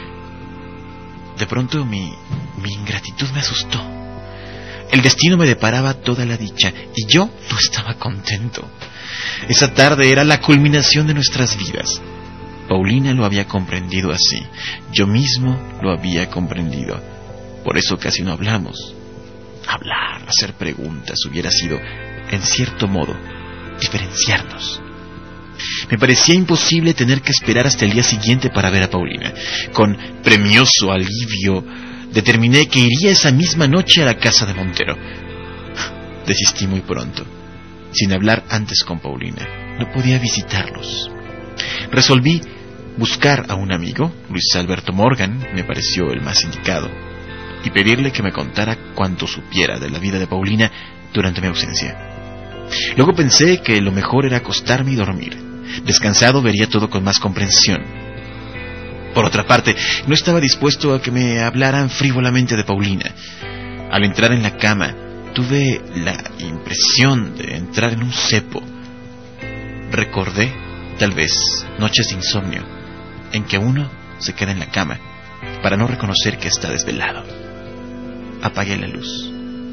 De pronto mi, mi ingratitud me asustó. El destino me deparaba toda la dicha y yo no estaba contento. Esa tarde era la culminación de nuestras vidas. Paulina lo había comprendido así. Yo mismo lo había comprendido. Por eso casi no hablamos. Hablar, hacer preguntas hubiera sido, en cierto modo, diferenciarnos. Me parecía imposible tener que esperar hasta el día siguiente para ver a Paulina. Con premioso alivio, determiné que iría esa misma noche a la casa de Montero. Desistí muy pronto, sin hablar antes con Paulina. No podía visitarlos. Resolví buscar a un amigo, Luis Alberto Morgan, me pareció el más indicado, y pedirle que me contara cuanto supiera de la vida de Paulina durante mi ausencia. Luego pensé que lo mejor era acostarme y dormir. Descansado vería todo con más comprensión. Por otra parte, no estaba dispuesto a que me hablaran frívolamente de Paulina. Al entrar en la cama, tuve la impresión de entrar en un cepo. Recordé, tal vez, noches de insomnio, en que uno se queda en la cama para no reconocer que está desvelado. Apagué la luz.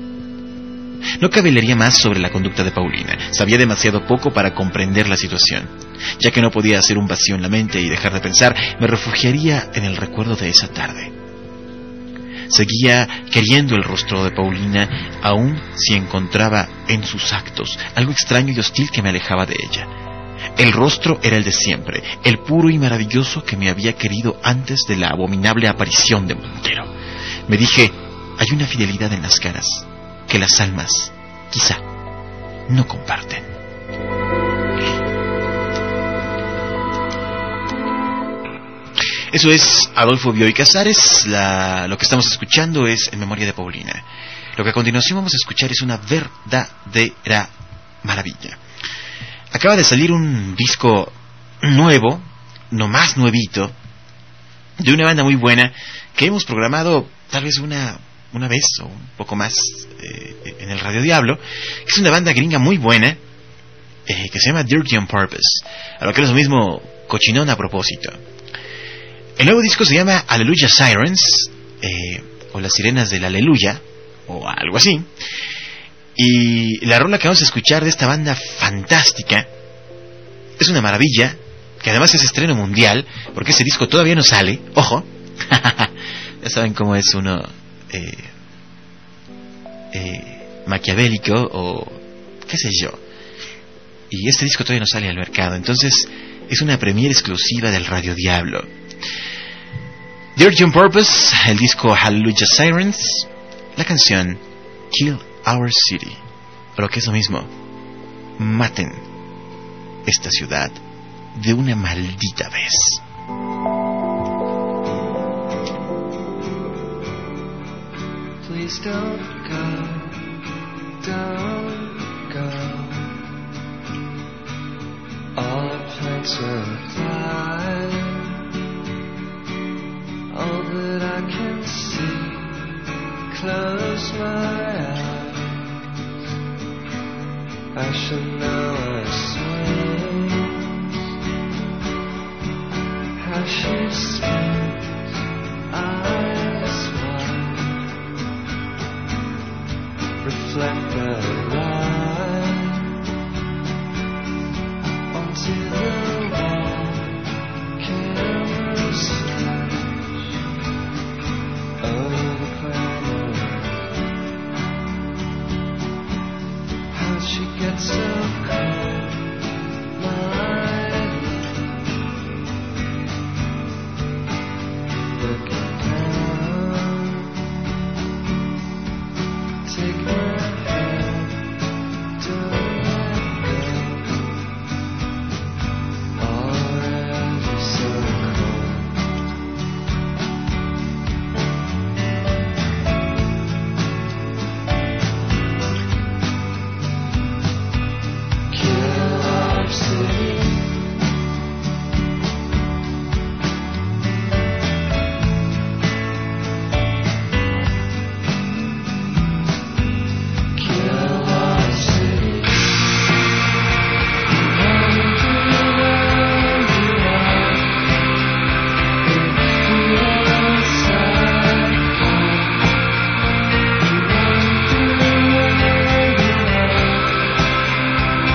No cavilaría más sobre la conducta de Paulina. Sabía demasiado poco para comprender la situación. Ya que no podía hacer un vacío en la mente y dejar de pensar, me refugiaría en el recuerdo de esa tarde. Seguía queriendo el rostro de Paulina, aun si encontraba en sus actos algo extraño y hostil que me alejaba de ella. El rostro era el de siempre, el puro y maravilloso que me había querido antes de la abominable aparición de Montero. Me dije, hay una fidelidad en las caras que las almas, quizá, no comparten. Eso es Adolfo Bioy Casares. La, lo que estamos escuchando es En memoria de Paulina. Lo que a continuación vamos a escuchar es una verdadera maravilla. Acaba de salir un disco nuevo, no más nuevito, de una banda muy buena que hemos programado tal vez una... una vez o un poco más eh, en el Radio Diablo. Es una banda gringa muy buena eh, que se llama Dirty on Purpose, a lo que es lo mismo cochinón a propósito. El nuevo disco se llama Hallelujah Sirens, eh, o las sirenas del Aleluya, o algo así. Y la rola que vamos a escuchar de esta banda fantástica es una maravilla, que además es estreno mundial, porque ese disco todavía no sale. Ojo, ya saben cómo es uno eh, eh, maquiavélico o qué sé yo. Y este disco todavía no sale al mercado, entonces es una premiere exclusiva del Radio Diablo. Dirty on Purpose, el disco Hallelujah Sirens, la canción Kill Our City, o lo que es lo mismo, maten esta ciudad de una maldita vez.
Please don't go, don't go. All our plans will fly. All that I can see, close my eyes. I should know her swings, how she speaks, eyes wide. reflect the light onto the wall canvas of the planet. How'd she get so cold?